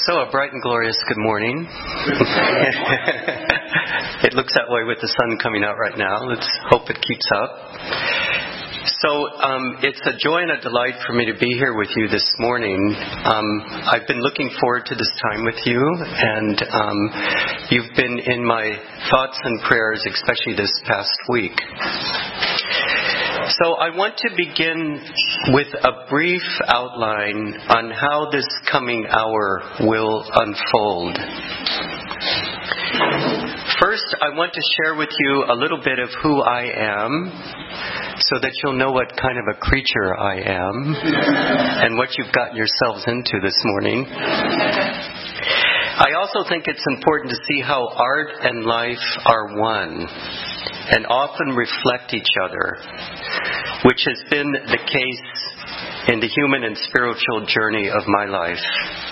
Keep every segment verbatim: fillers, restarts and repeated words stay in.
So, a bright and glorious good morning. It looks that way with the sun coming out right now. Let's hope it keeps up. So, um, it's a joy and a delight for me to be here with you this morning. Um, I've been looking forward to this time with you, and um, you've been in my thoughts and prayers, especially this past week. So I want to begin with a brief outline on how this coming hour will unfold. First, I want to share with you a little bit of who I am, so that you'll know what kind of a creature I am and what you've gotten yourselves into this morning. I also think it's important to see how art and life are one and often reflect each other, which has been the case in the human and spiritual journey of my life.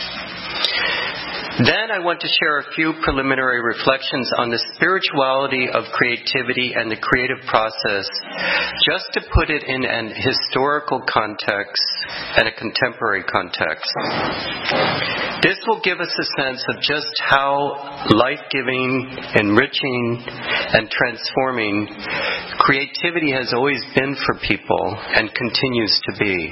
Then I want to share a few preliminary reflections on the spirituality of creativity and the creative process, just to put it in an historical context and a contemporary context. This will give us a sense of just how life-giving, enriching, and transforming creativity has always been for people and continues to be.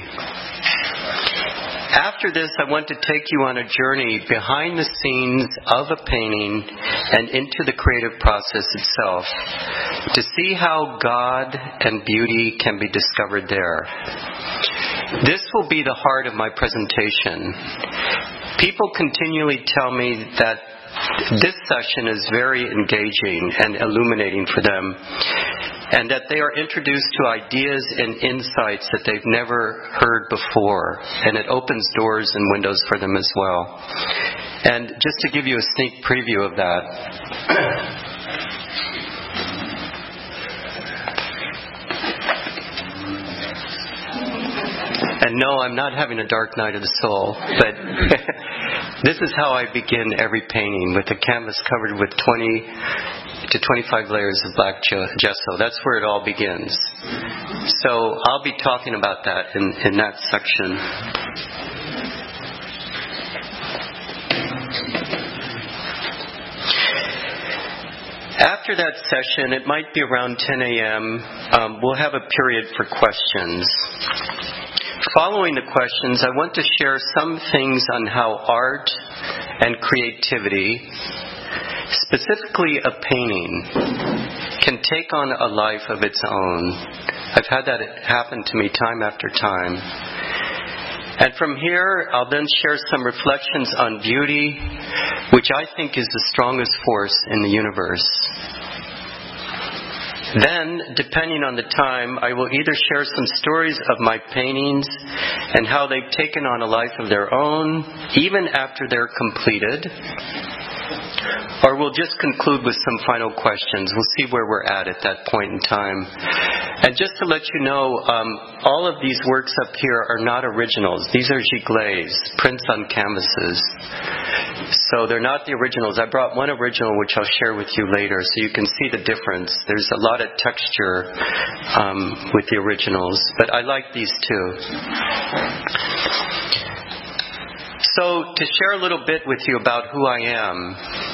After this, I want to take you on a journey behind the scenes of a painting and into the creative process itself to see how God and beauty can be discovered there. This will be the heart of my presentation. People continually tell me that this session is very engaging and illuminating for them, and that they are introduced to ideas and insights that they've never heard before, and it opens doors and windows for them as well. And just to give you a sneak preview of that, and no, I'm not having a dark night of the soul, but this is how I begin every painting, with a canvas covered with twenty to twenty-five layers of black gesso. That's where it all begins. So I'll be talking about that in, in that section. After that session, it might be around ten a.m., um, we'll have a period for questions. Following the questions, I want to share some things on how art and creativity, specifically a painting, can take on a life of its own. I've had that happen to me time after time. And from here, I'll then share some reflections on beauty, which I think is the strongest force in the universe. Then, depending on the time, I will either share some stories of my paintings and how they've taken on a life of their own, even after they're completed, or we'll just conclude with some final questions. We'll see where we're at at that point in time. And just to let you know, um, all of these works up here are not originals. These are gigles, prints on canvases. So they're not the originals. I brought one original, which I'll share with you later, so you can see the difference. There's a lot of texture um, with the originals, but I like these too. So, to share a little bit with you about who I am,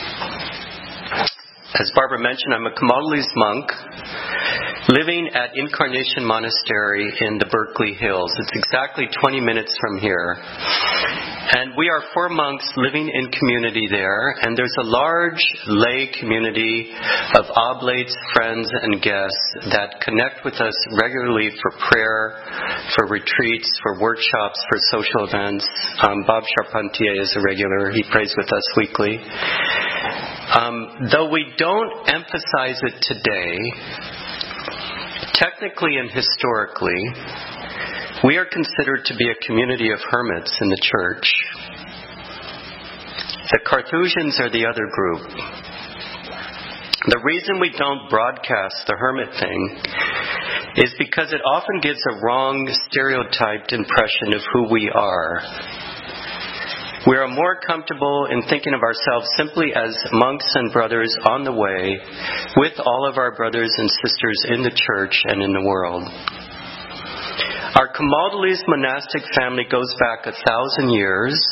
as Barbara mentioned, I'm a Kamautalese monk living at Incarnation Monastery in the Berkeley Hills. It's exactly twenty minutes from here. And we are four monks living in community there, and there's a large lay community of oblates, friends, and guests that connect with us regularly for prayer, for retreats, for workshops, for social events. Um, Bob Charpentier is a regular. He prays with us weekly. Um, though we don't emphasize it today, technically and historically, we are considered to be a community of hermits in the church. The Carthusians are the other group. The reason we don't broadcast the hermit thing is because it often gives a wrong, stereotyped impression of who we are. We are more comfortable in thinking of ourselves simply as monks and brothers on the way with all of our brothers and sisters in the church and in the world. Our Kamautalese monastic family goes back a thousand years,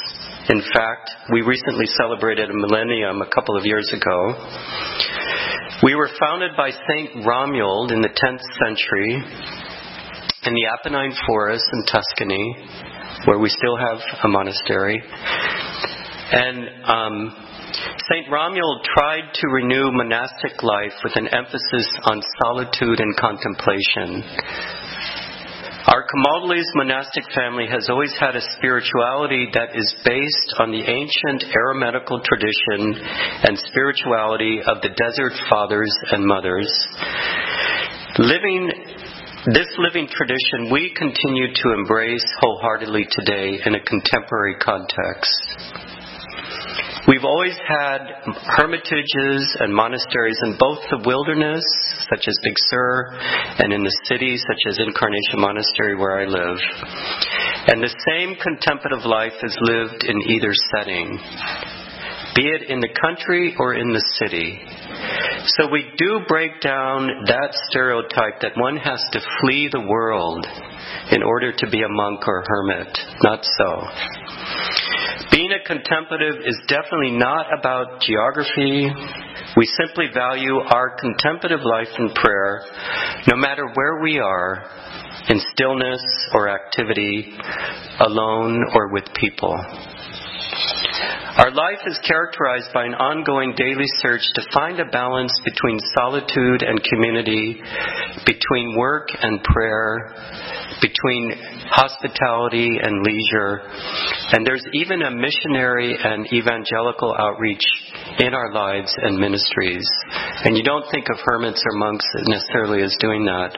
In fact, we recently celebrated a millennium a couple of years ago. We were founded by Saint Romuald in the tenth century in the Apennine Forest in Tuscany, where we still have a monastery. And um, Saint Romuald tried to renew monastic life with an emphasis on solitude and contemplation. Our Camaldolese monastic family has always had a spirituality that is based on the ancient Eremitical tradition and spirituality of the Desert Fathers and Mothers. Living this living tradition we continue to embrace wholeheartedly today in a contemporary context. We've always had hermitages and monasteries in both the wilderness, such as Big Sur, and in the city, such as Incarnation Monastery, where I live. And the same contemplative life is lived in either setting, be it in the country or in the city. So we do break down that stereotype that one has to flee the world in order to be a monk or hermit. Not so. Being a contemplative is definitely not about geography. We simply value our contemplative life in prayer, no matter where we are, in stillness or activity, alone or with people. Our life is characterized by an ongoing daily search to find a balance between solitude and community, between work and prayer, between hospitality and leisure. And there's even a missionary and evangelical outreach in our lives and ministries. And you don't think of hermits or monks necessarily as doing that.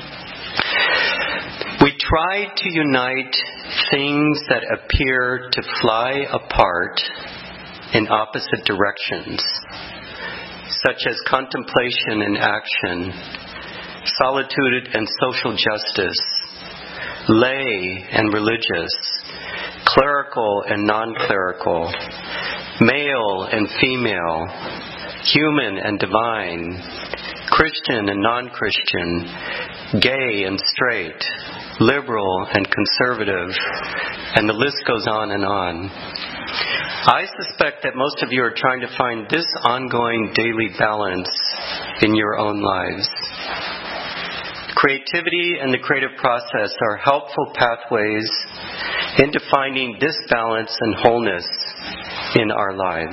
We try to unite things that appear to fly apart in opposite directions, such as contemplation and action, solitude and social justice, lay and religious, clerical and non-clerical, male and female, human and divine, Christian and non-Christian, gay and straight, liberal and conservative, and the list goes on and on. I suspect that most of you are trying to find this ongoing daily balance in your own lives. Creativity and the creative process are helpful pathways into finding this balance and wholeness in our lives.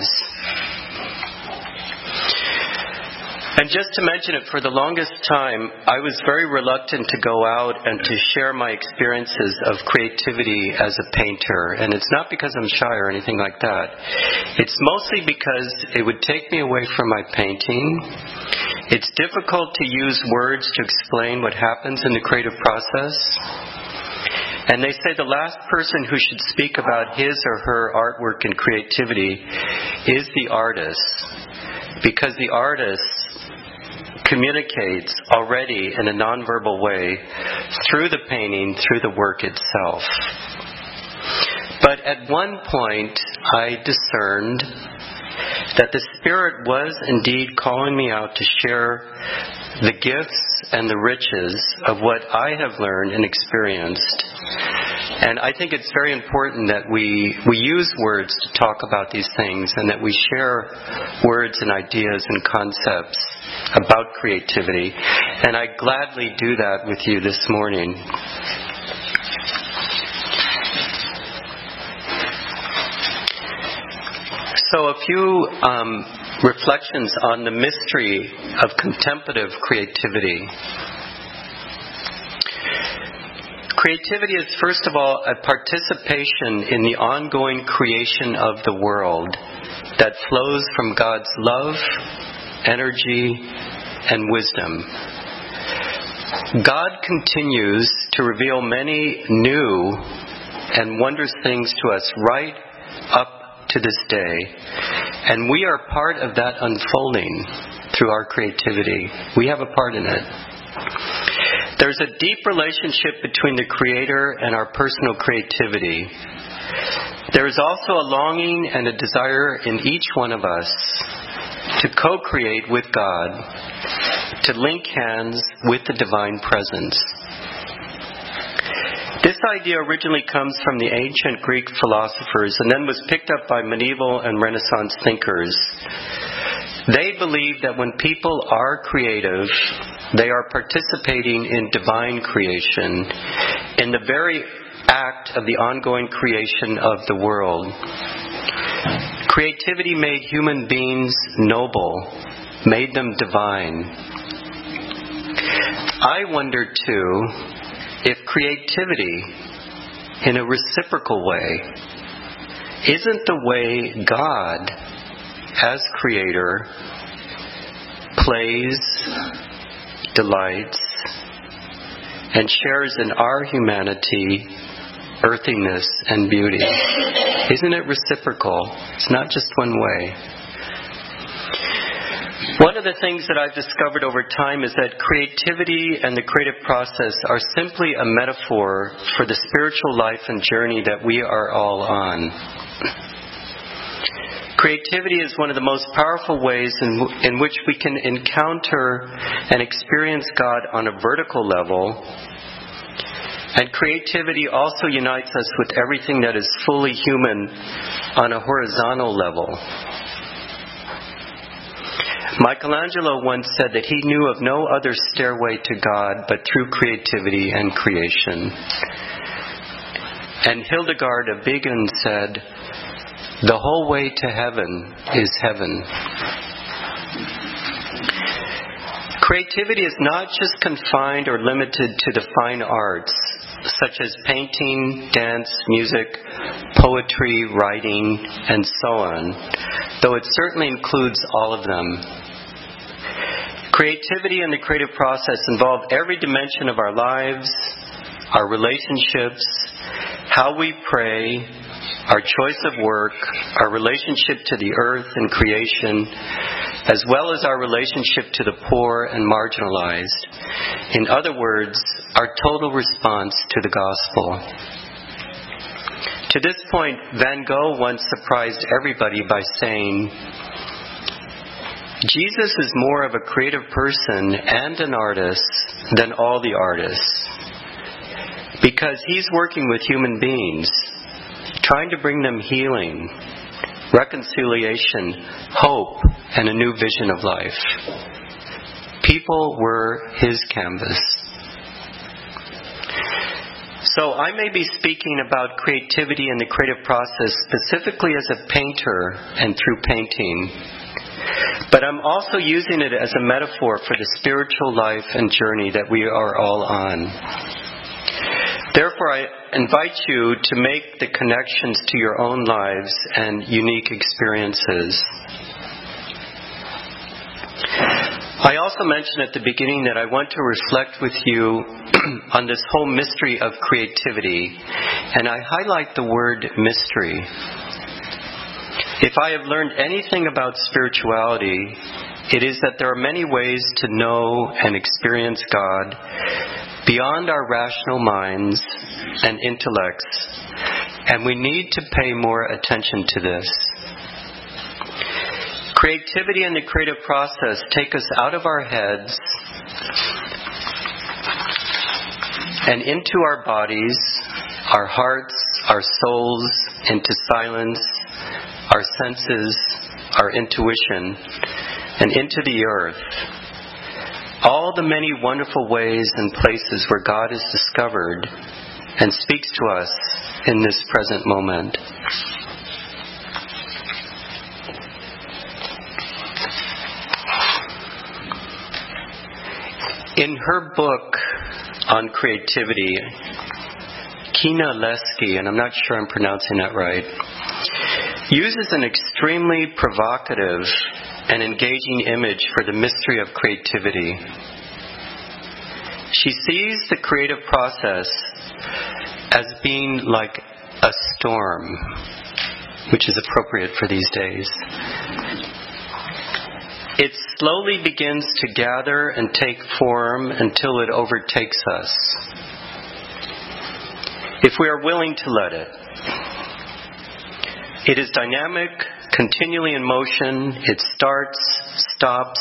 And just to mention it, for the longest time, I was very reluctant to go out and to share my experiences of creativity as a painter. And it's not because I'm shy or anything like that. It's mostly because it would take me away from my painting. It's difficult to use words to explain what happens in the creative process. And they say the last person who should speak about his or her artwork and creativity is the artist, because the artist communicates already in a nonverbal way through the painting, through the work itself. But at one point, I discerned that the Spirit was indeed calling me out to share the gifts and the riches of what I have learned and experienced. And I think it's very important that we, we use words to talk about these things, and that we share words and ideas and concepts about creativity. And I gladly do that with you this morning. So a few um, reflections on the mystery of contemplative creativity. Creativity is, first of all, a participation in the ongoing creation of the world that flows from God's love, energy, and wisdom. God continues to reveal many new and wondrous things to us right up to this day, and we are part of that unfolding through our creativity. We have a part in it. There's a deep relationship between the Creator and our personal creativity. There is also a longing and a desire in each one of us to co-create with God, to link hands with the divine presence. This idea originally comes from the ancient Greek philosophers and then was picked up by medieval and Renaissance thinkers. They believe that when people are creative, they are participating in divine creation, in the very act of the ongoing creation of the world. Creativity made human beings noble, made them divine. I wonder, too, if creativity, in a reciprocal way, isn't the way God, as creator, plays, delights, and shares in our humanity earthiness and beauty. Isn't it reciprocal? It's not just one way. One of the things that I've discovered over time is that creativity and the creative process are simply a metaphor for the spiritual life and journey that we are all on. Creativity is one of the most powerful ways in, w- in which we can encounter and experience God on a vertical level. And creativity also unites us with everything that is fully human on a horizontal level. Michelangelo once said that he knew of no other stairway to God but through creativity and creation. And Hildegard of Bingen said, "The whole way to heaven is heaven." Creativity is not just confined or limited to the fine arts, such as painting, dance, music, poetry, writing, and so on, though it certainly includes all of them. Creativity and the creative process involve every dimension of our lives, our relationships, how we pray, our choice of work, our relationship to the earth and creation, as well as our relationship to the poor and marginalized. In other words, our total response to the gospel. To this point, Van Gogh once surprised everybody by saying, "Jesus is more of a creative person and an artist than all the artists, because he's working with human beings, trying to bring them healing, reconciliation, hope, and a new vision of life." People were his canvas. So I may be speaking about creativity and the creative process specifically as a painter and through painting, but I'm also using it as a metaphor for the spiritual life and journey that we are all on. Therefore, I invite you to make the connections to your own lives and unique experiences. I also mentioned at the beginning that I want to reflect with you on this whole mystery of creativity, and I highlight the word mystery. If I have learned anything about spirituality, it is that there are many ways to know and experience God beyond our rational minds and intellects, and we need to pay more attention to this. Creativity and the creative process take us out of our heads and into our bodies, our hearts, our souls, into silence, our senses, our intuition, and into the earth. All the many wonderful ways and places where God is discovered and speaks to us in this present moment. In her book on creativity, Kina Lesky, and I'm not sure I'm pronouncing that right, uses an extremely provocative and engaging image for the mystery of creativity. She sees the creative process as being like a storm, which is appropriate for these days. It slowly begins to gather and take form until it overtakes us, if we are willing to let it. It is dynamic, continually in motion. It starts, stops,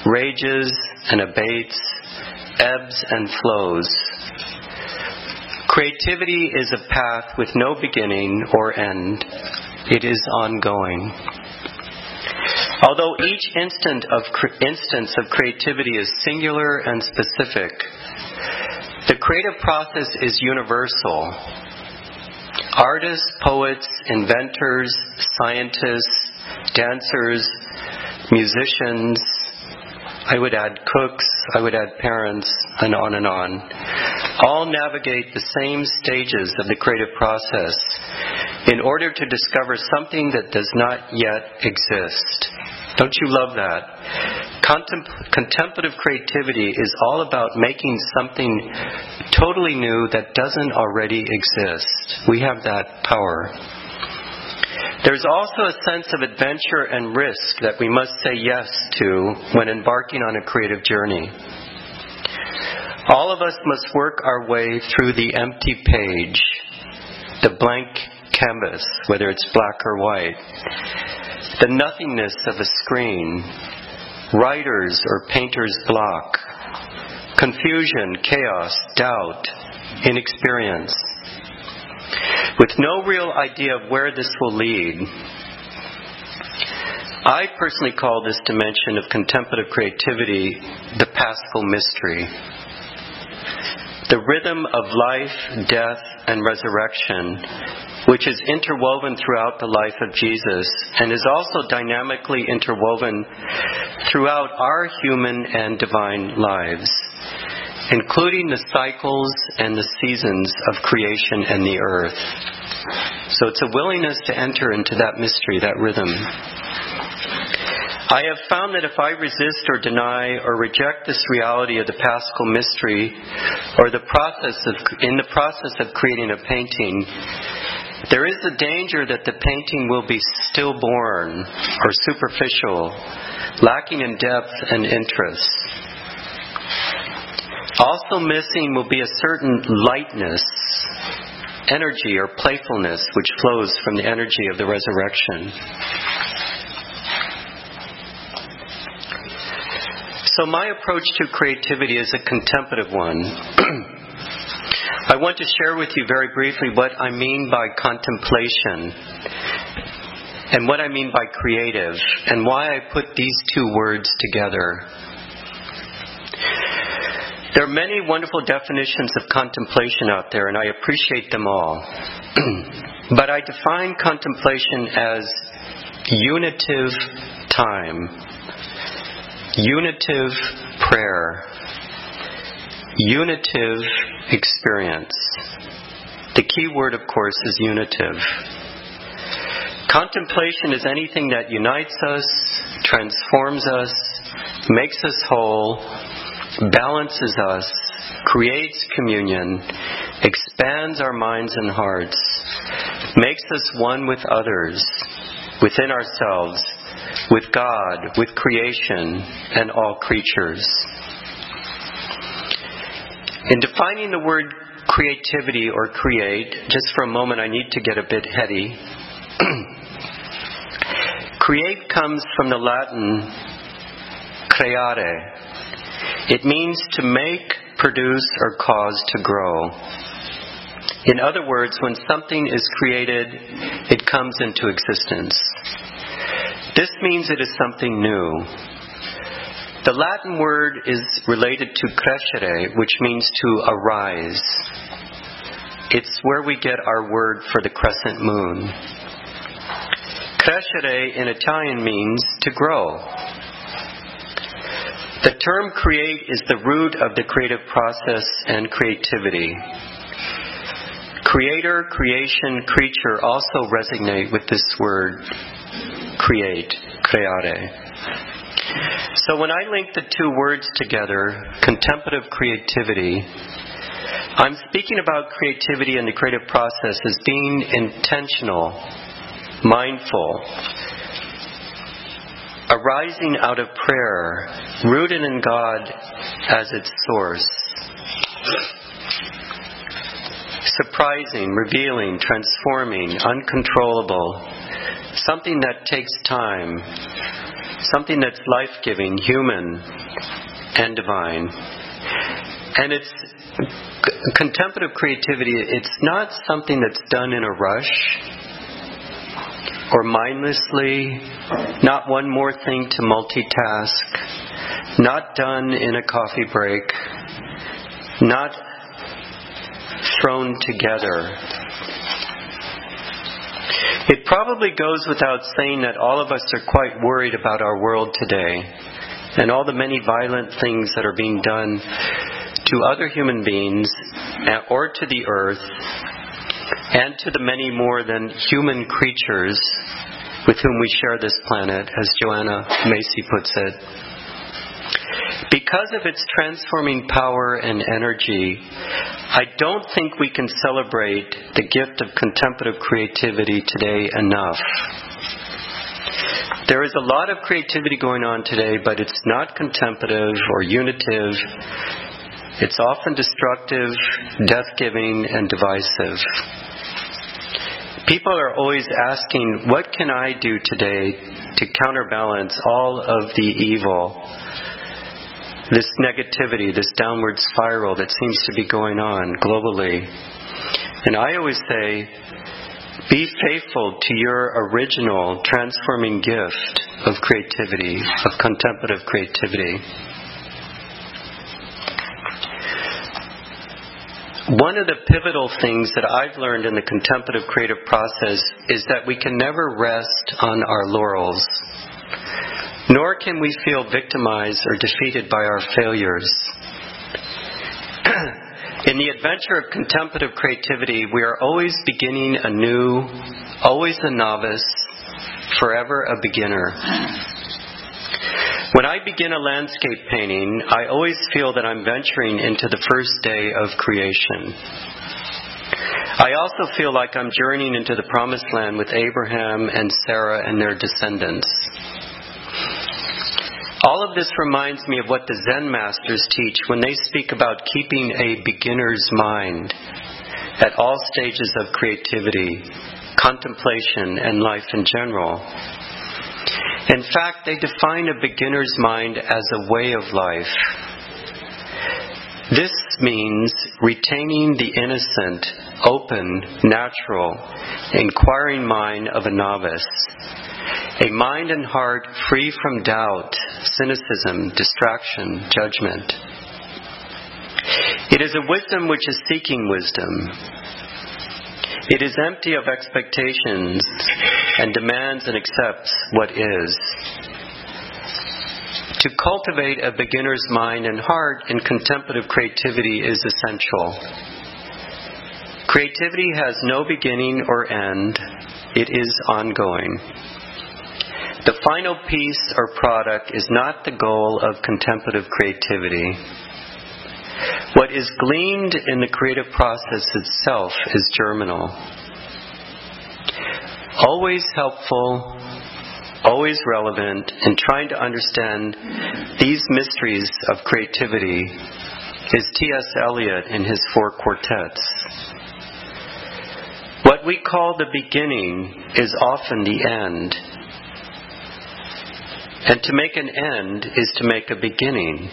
rages and abates, ebbs and flows. Creativity is a path with no beginning or end. It is ongoing. Although each instant of instance of creativity is singular and specific, the creative process is universal. Artists, poets, inventors, scientists, dancers, musicians, I would add cooks, I would add parents, and on and on, all navigate the same stages of the creative process in order to discover something that does not yet exist. Don't you love that? Contem- contemplative creativity is all about making something totally new that doesn't already exist. We have that power. There's also a sense of adventure and risk that we must say yes to when embarking on a creative journey. All of us must work our way through the empty page, the blank canvas, whether it's black or white, the nothingness of a screen, writer's or painter's block, confusion, chaos, doubt, inexperience. With no real idea of where this will lead. I personally call this dimension of contemplative creativity the Paschal mystery. The rhythm of life, death, and resurrection, which is interwoven throughout the life of Jesus and is also dynamically interwoven throughout our human and divine lives, including the cycles and the seasons of creation and the earth. So it's a willingness to enter into that mystery, that rhythm. I have found that if I resist or deny or reject this reality of the Paschal mystery, or the process of, in the process of creating a painting, there is a danger that the painting will be stillborn or superficial, lacking in depth and interest. Also missing will be a certain lightness, energy or playfulness which flows from the energy of the resurrection. So my approach to creativity is a contemplative one. I want to share with you very briefly what I mean by contemplation and what I mean by creative and why I put these two words together. There are many wonderful definitions of contemplation out there, and I appreciate them all. But I define contemplation as unitive time, unitive prayer, unitive experience. The key word, of course, is unitive. Contemplation is anything that unites us, transforms us, makes us whole, balances us, creates communion, expands our minds and hearts, makes us one with others, within ourselves, with God, with creation, and all creatures. In defining the word creativity or create, just for a moment I need to get a bit heady. Create comes from the Latin creare. It means to make, produce, or cause to grow. In other words, when something is created, it comes into existence. This means it is something new. The Latin word is related to crescere, which means to arise. It's where we get our word for the crescent moon. Crescere in Italian means to grow. The term create is the root of the creative process and creativity. Creator, creation, creature also resonate with this word, create, creare. So when I link the two words together, contemplative creativity, I'm speaking about creativity and the creative process as being intentional, mindful, arising out of prayer, rooted in God as its source. Surprising, revealing, transforming, uncontrollable. Something that takes time. Something that's life-giving, human, and divine. And it's contemplative creativity, it's not something that's done in a rush or mindlessly, not one more thing to multitask, not done in a coffee break, not thrown together. It probably goes without saying that all of us are quite worried about our world today and all the many violent things that are being done to other human beings or to the earth and to the many more than human creatures with whom we share this planet, as Joanna Macy puts it. Because of its transforming power and energy, I don't think we can celebrate the gift of contemplative creativity today enough. There is a lot of creativity going on today, but it's not contemplative or unitive. It's often destructive, death-giving, and divisive. People are always asking, what can I do today to counterbalance all of the evil, this negativity, this downward spiral that seems to be going on globally? And I always say, be faithful to your original transforming gift of creativity, of contemplative creativity. One of the pivotal things that I've learned in the contemplative creative process is that we can never rest on our laurels, nor can we feel victimized or defeated by our failures. In the adventure of contemplative creativity, we are always beginning anew, always a novice, forever a beginner. When I begin a landscape painting, I always feel that I'm venturing into the first day of creation. I also feel like I'm journeying into the promised land with Abraham and Sarah and their descendants. All of this reminds me of what the Zen masters teach when they speak about keeping a beginner's mind at all stages of creativity, contemplation, and life in general. In fact, they define a beginner's mind as a way of life. This means retaining the innocent, open, natural, inquiring mind of a novice. A mind and heart free from doubt, cynicism, distraction, judgment. It is a wisdom which is seeking wisdom. It is empty of expectations and demands and accepts what is. To cultivate a beginner's mind and heart in contemplative creativity is essential. Creativity has no beginning or end. It is ongoing. The final piece or product is not the goal of contemplative creativity. What is gleaned in the creative process itself is germinal. Always helpful, always relevant in trying to understand these mysteries of creativity is T S Eliot in his four quartets. What we call the beginning is often the end. And to make an end is to make a beginning.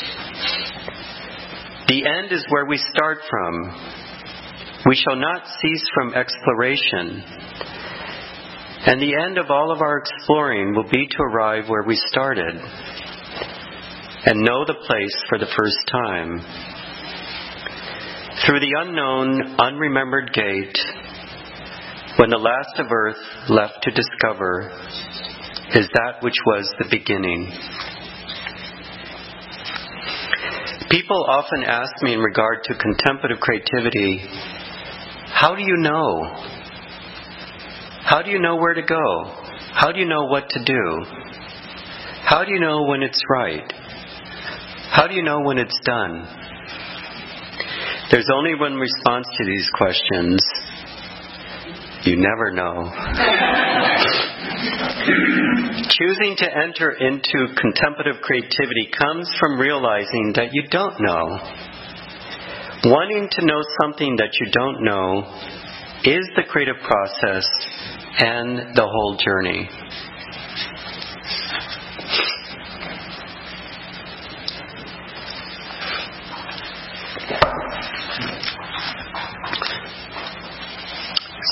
The end is where we start from. We shall not cease from exploration. And the end of all of our exploring will be to arrive where we started and know the place for the first time. Through the unknown, unremembered gate, when the last of earth left to discover is that which was the beginning. People often ask me in regard to contemplative creativity, how do you know? How do you know where to go? How do you know what to do? How do you know when it's right? How do you know when it's done? There's only one response to these questions. You never know. Choosing to enter into contemplative creativity comes from realizing that you don't know. Wanting to know something that you don't know is the creative process and the whole journey.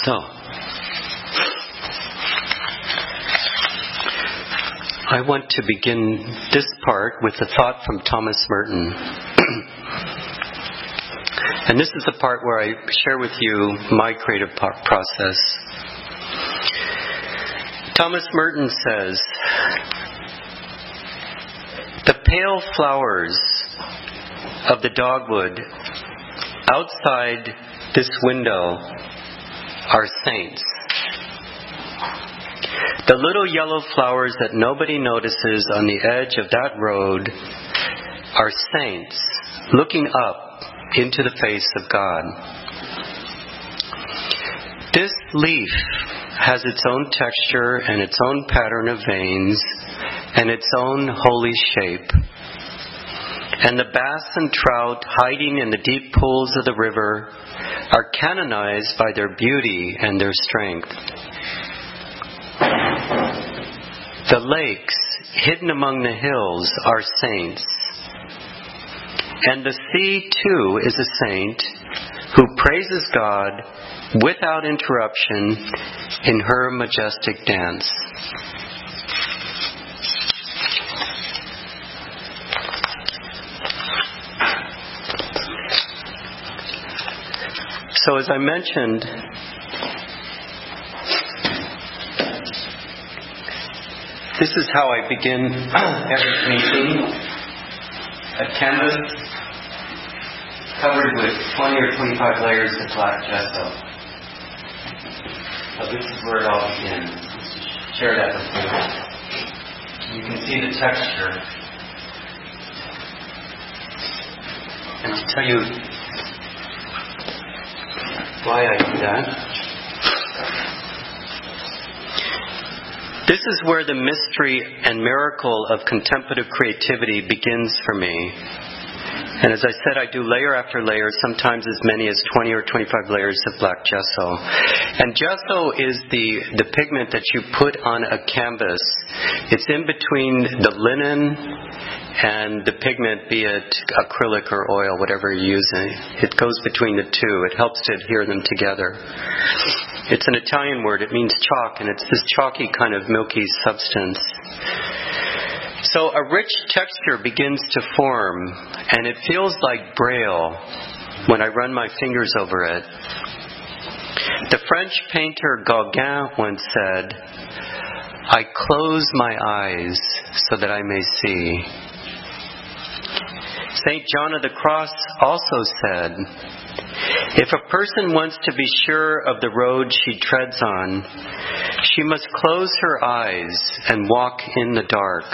So, I want to begin this part with a thought from Thomas Merton. And this is the part where I share with you my creative process. Thomas Merton says, "The pale flowers of the dogwood outside this window are saints. The little yellow flowers that nobody notices on the edge of that road are saints looking up into the face of God. This leaf has its own texture and its own pattern of veins and its own holy shape. And the bass and trout hiding in the deep pools of the river are canonized by their beauty and their strength. The lakes hidden among the hills are saints. And the sea, too, is a saint who praises God without interruption in her majestic dance." So as I mentioned, this is how I begin every painting. A canvas covered with twenty or twenty-five layers of black gesso. So this is where it all begins. Share that with you. You can see the texture. And to tell you why I do that, this is where the mystery and miracle of contemplative creativity begins for me. And as I said, I do layer after layer, sometimes as many as twenty or twenty-five layers of black gesso. And gesso is the, the pigment that you put on a canvas. It's in between the linen and the pigment, be it acrylic or oil, whatever you're using. It goes between the two. It helps to adhere them together. It's an Italian word. It means chalk, and it's this chalky kind of milky substance. So a rich texture begins to form, and it feels like Braille when I run my fingers over it. The French painter Gauguin once said, "I close my eyes so that I may see." Saint John of the Cross also said, "If a person wants to be sure of the road she treads on, she must close her eyes and walk in the dark."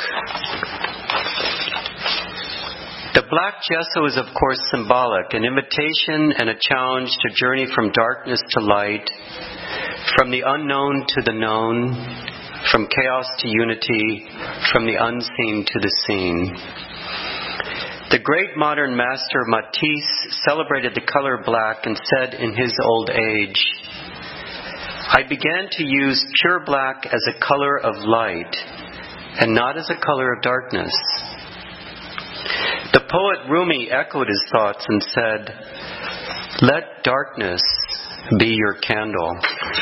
The black gesso is, of course, symbolic, an invitation and a challenge to journey from darkness to light, from the unknown to the known, from chaos to unity, from the unseen to the seen. The great modern master Matisse celebrated the color black and said in his old age, "I began to use pure black as a color of light and not as a color of darkness." The poet Rumi echoed his thoughts and said, "Let darkness be your candle."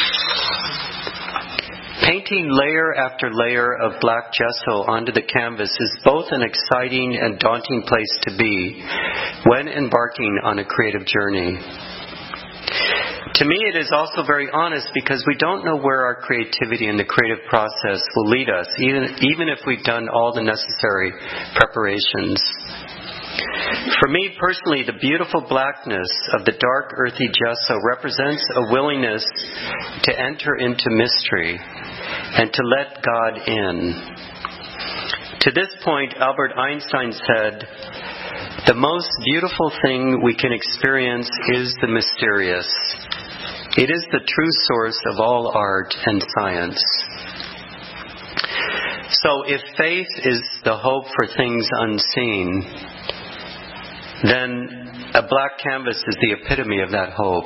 Painting layer after layer of black gesso onto the canvas is both an exciting and daunting place to be when embarking on a creative journey. To me, it is also very honest because we don't know where our creativity and the creative process will lead us, even, even if we've done all the necessary preparations. For me personally, the beautiful blackness of the dark earthy gesso represents a willingness to enter into mystery and to let God in. To this point, Albert Einstein said, "The most beautiful thing we can experience is the mysterious. It is the true source of all art and science." So if faith is the hope for things unseen, then a black canvas is the epitome of that hope.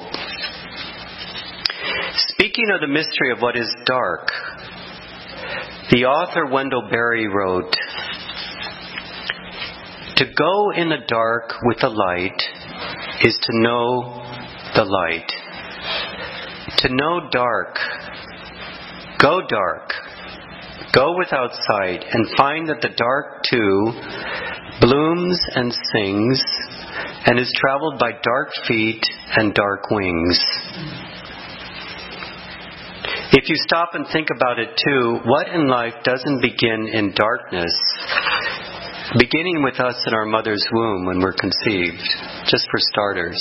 Speaking of the mystery of what is dark, the author Wendell Berry wrote, "To go in the dark with the light is to know the light. to know dark, go dark, go without sight, and find that the dark too blooms and sings and is traveled by dark feet and dark wings. If you stop and think about it too, what in life doesn't begin in darkness, beginning with us in our mother's womb when we're conceived, just for starters?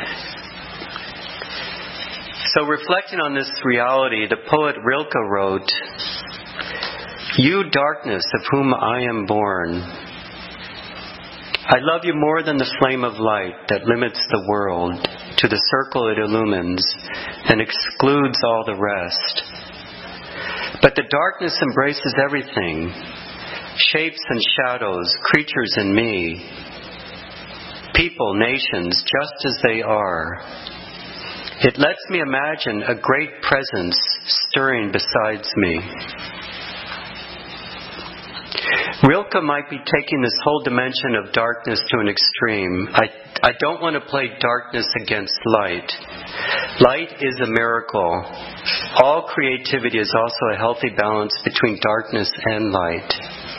So reflecting on this reality, the poet Rilke wrote, "You darkness of whom I am born, I love you more than the flame of light that limits the world to the circle it illumines and excludes all the rest. But the darkness embraces everything, shapes and shadows, creatures in me, people, nations, just as they are. It lets me imagine a great presence stirring besides me." Rilke might be taking this whole dimension of darkness to an extreme. I, I don't want to play darkness against light. Light is a miracle. All creativity is also a healthy balance between darkness and light.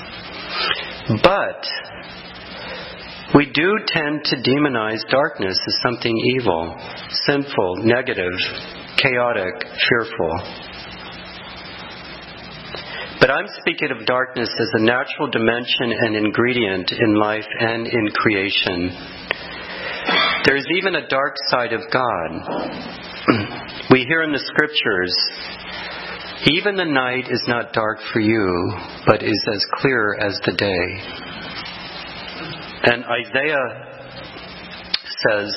But we do tend to demonize darkness as something evil, sinful, negative, chaotic, fearful. But I'm speaking of darkness as a natural dimension and ingredient in life and in creation. There is even a dark side of God. We hear in the scriptures, "Even the night is not dark for you, but is as clear as the day." And Isaiah says,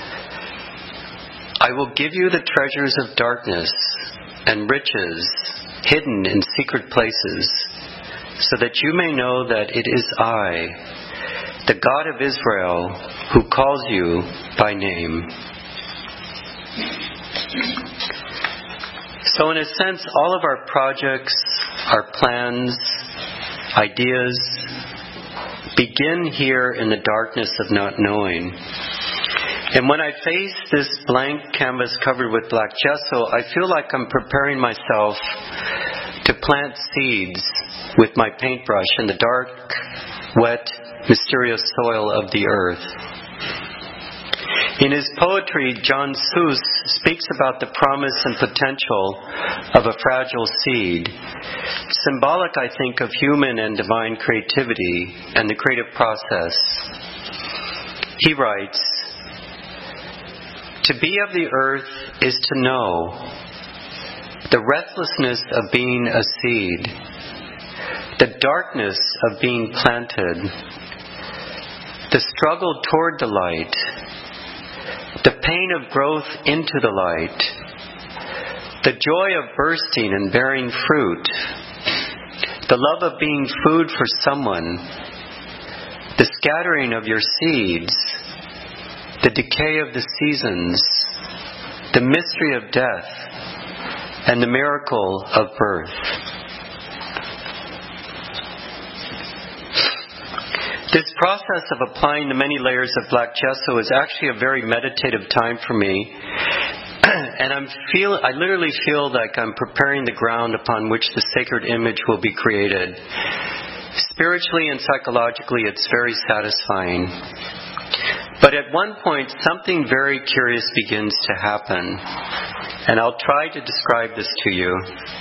"I will give you the treasures of darkness and riches hidden in secret places, so that you may know that it is I, the God of Israel, who calls you by name." So in a sense, all of our projects, our plans, ideas, begin here in the darkness of not knowing. And when I face this blank canvas covered with black gesso, I feel like I'm preparing myself to plant seeds with my paintbrush in the dark, wet, mysterious soil of the earth. In his poetry, John Seuss speaks about the promise and potential of a fragile seed, symbolic, I think, of human and divine creativity and the creative process. He writes, "To be of the earth is to know the restlessness of being a seed, the darkness of being planted, the struggle toward the light, the pain of growth into the light, the joy of bursting and bearing fruit, the love of being food for someone, the scattering of your seeds, the decay of the seasons, the mystery of death, and the miracle of birth." This process of applying the many layers of black gesso is actually a very meditative time for me. And I'm feel, I literally feel like I'm preparing the ground upon which the sacred image will be created. Spiritually and psychologically, it's very satisfying. But at one point, something very curious begins to happen. And I'll try to describe this to you.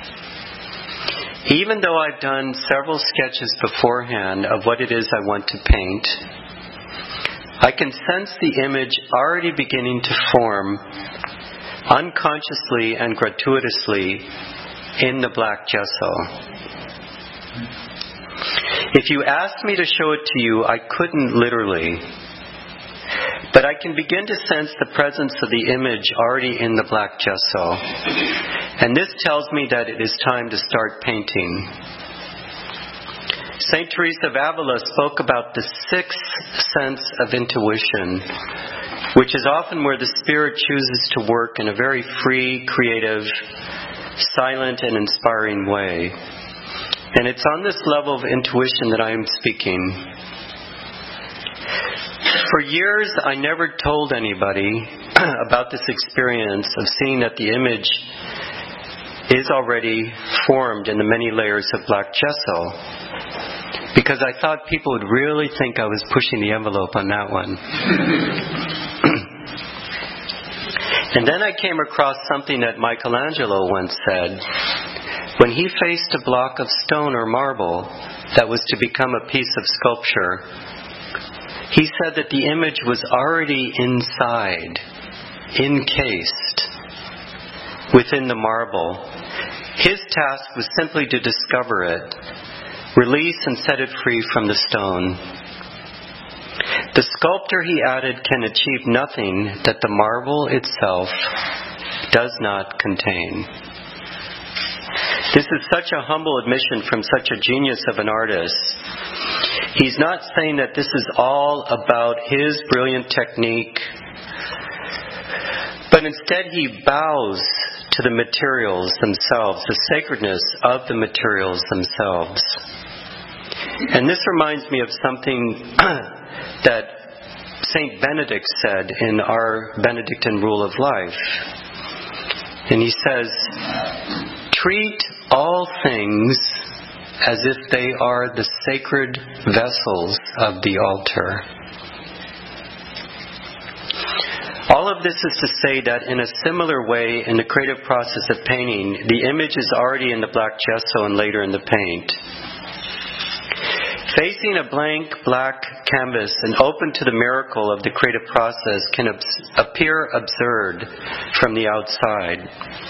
Even though I've done several sketches beforehand of what it is I want to paint, I can sense the image already beginning to form unconsciously and gratuitously in the black gesso. If you asked me to show it to you, I couldn't literally. But I can begin to sense the presence of the image already in the black gesso. And this tells me that it is time to start painting. Saint Teresa of Avila spoke about the sixth sense of intuition, which is often where the Spirit chooses to work in a very free, creative, silent, and inspiring way. And it's on this level of intuition that I am speaking. For years, I never told anybody about this experience of seeing that the image is already formed in the many layers of black gesso, because I thought people would really think I was pushing the envelope on that one. And then I came across something that Michelangelo once said. When he faced a block of stone or marble that was to become a piece of sculpture, he said that the image was already inside, encased within the marble. His task was simply to discover it, release and set it free from the stone. The sculptor, he added, can achieve nothing that the marble itself does not contain. This is such a humble admission from such a genius of an artist. He's not saying that this is all about his brilliant technique, but instead he bows to the materials themselves, the sacredness of the materials themselves. And this reminds me of something that Saint Benedict said in our Benedictine Rule of Life. And he says, treat all things as if they are the sacred vessels of the altar. All of this is to say that in a similar way, in the creative process of painting, the image is already in the black gesso and later in the paint. Facing a blank black canvas and open to the miracle of the creative process can abs- appear absurd from the outside.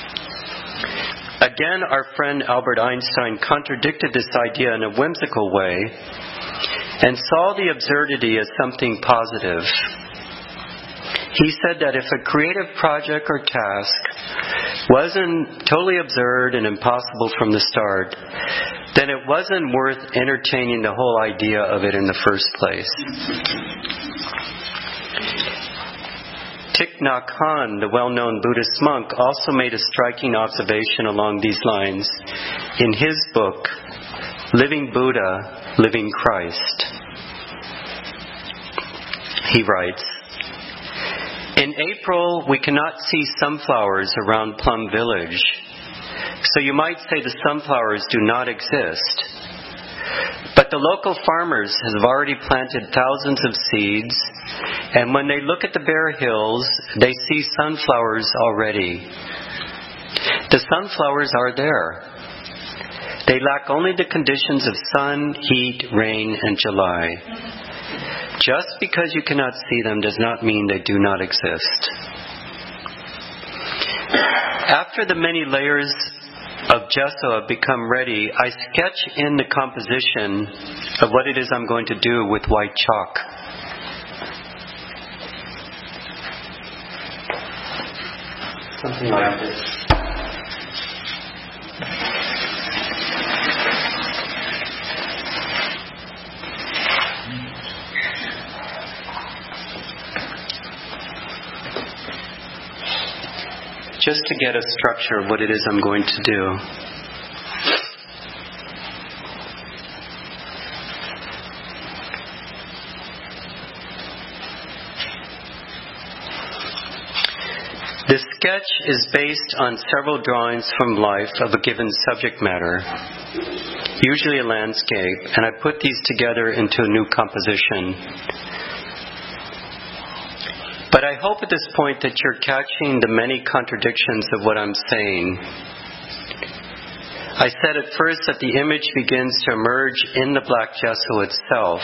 Again, our friend Albert Einstein contradicted this idea in a whimsical way and saw the absurdity as something positive. He said that if a creative project or task wasn't totally absurd and impossible from the start, then it wasn't worth entertaining the whole idea of it in the first place. Thich Nhat Hanh, the well-known Buddhist monk, also made a striking observation along these lines in his book, Living Buddha, Living Christ. He writes, in April, we cannot see sunflowers around Plum Village, so you might say the sunflowers do not exist. But the local farmers have already planted thousands of seeds, and when they look at the bare hills, they see sunflowers already. The sunflowers are there. They lack only the conditions of sun, heat, rain, and July. Just because you cannot see them does not mean they do not exist. After the many layers of gesso have become ready, I sketch in the composition of what it is I'm going to do with white chalk. Something like this. Just to get a structure of what it is I'm going to do. This sketch is based on several drawings from life of a given subject matter, usually a landscape, and I put these together into a new composition. But I hope at this point that you're catching the many contradictions of what I'm saying. I said at first that the image begins to emerge in the black gesso itself.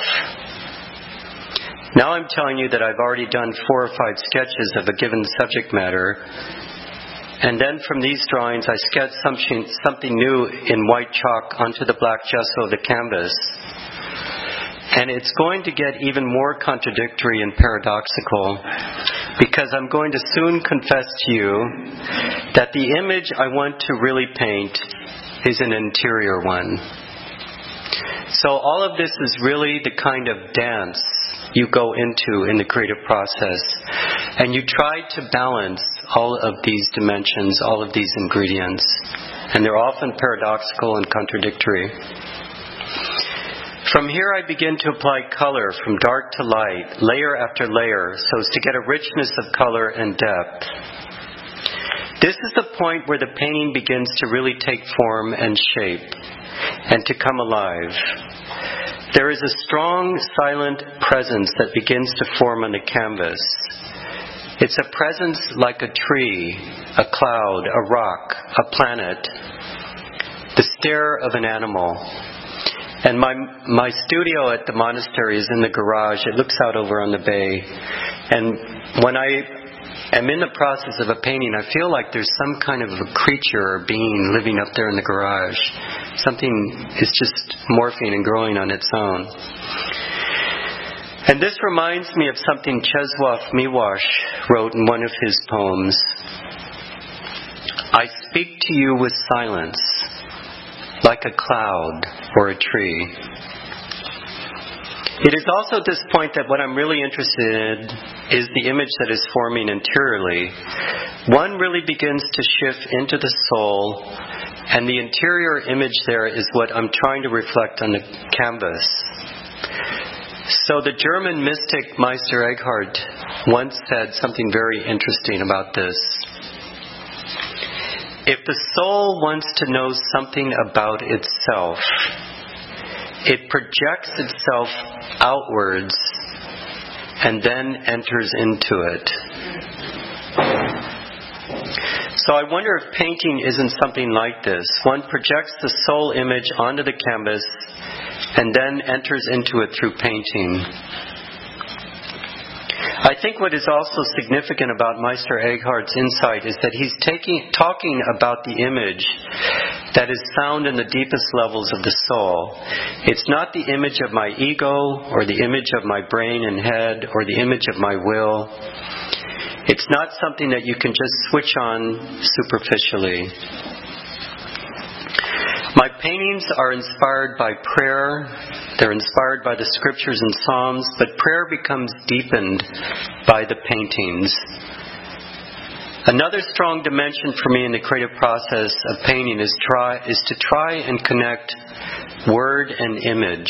Now I'm telling you that I've already done four or five sketches of a given subject matter, and then from these drawings I sketch something, something new in white chalk onto the black gesso of the canvas. And it's going to get even more contradictory and paradoxical, because I'm going to soon confess to you that the image I want to really paint is an interior one. So all of this is really the kind of dance you go into in the creative process. And you try to balance all of these dimensions, all of these ingredients. And they're often paradoxical and contradictory. From here I begin to apply color from dark to light, layer after layer, so as to get a richness of color and depth. This is the point where the painting begins to really take form and shape, and to come alive. There is a strong, silent presence that begins to form on the canvas. It's a presence like a tree, a cloud, a rock, a planet, the stare of an animal. And my my studio at the monastery is in the garage. It looks out over on the bay. And when I am in the process of a painting, I feel like there's some kind of a creature or being living up there in the garage. Something is just morphing and growing on its own. And this reminds me of something Czesław Miłosz wrote in one of his poems. I speak to you with silence, like a cloud or a tree. It is also at this point that what I'm really interested in is the image that is forming interiorly. One really begins to shift into the soul, and the interior image there is what I'm trying to reflect on the canvas. So the German mystic Meister Eckhart once said something very interesting about this. If the soul wants to know something about itself, it projects itself outwards and then enters into it. So I wonder if painting isn't something like this. One projects the soul image onto the canvas and then enters into it through painting. I think what is also significant about Meister Eckhart's insight is that he's taking, talking about the image that is found in the deepest levels of the soul. It's not the image of my ego or the image of my brain and head or the image of my will. It's not something that you can just switch on superficially. My paintings are inspired by prayer. They're inspired by the scriptures and psalms, but prayer becomes deepened by the paintings. Another strong dimension for me in the creative process of painting is try is to try and connect word and image.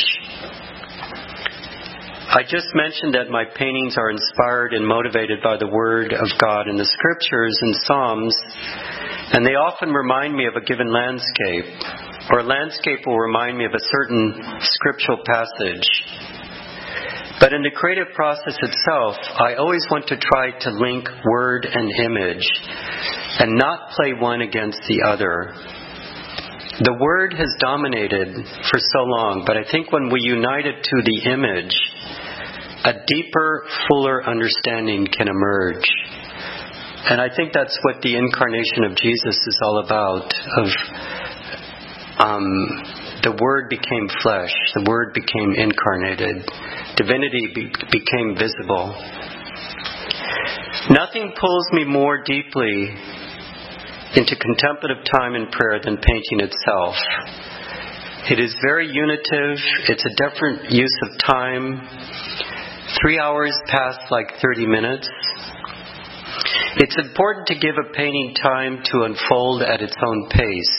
I just mentioned that my paintings are inspired and motivated by the Word of God in the Scriptures and Psalms, and they often remind me of a given landscape, or a landscape will remind me of a certain scriptural passage. But in the creative process itself, I always want to try to link word and image, and not play one against the other. The Word has dominated for so long, but I think when we unite it to the image, a deeper, fuller understanding can emerge. And I think that's what the incarnation of Jesus is all about. Of um, the Word became flesh. The Word became incarnated. Divinity be- became visible. Nothing pulls me more deeply into contemplative time and prayer than painting itself. It is very unitive. It's a different use of time. Three hours pass like thirty minutes. It's important to give a painting time to unfold at its own pace.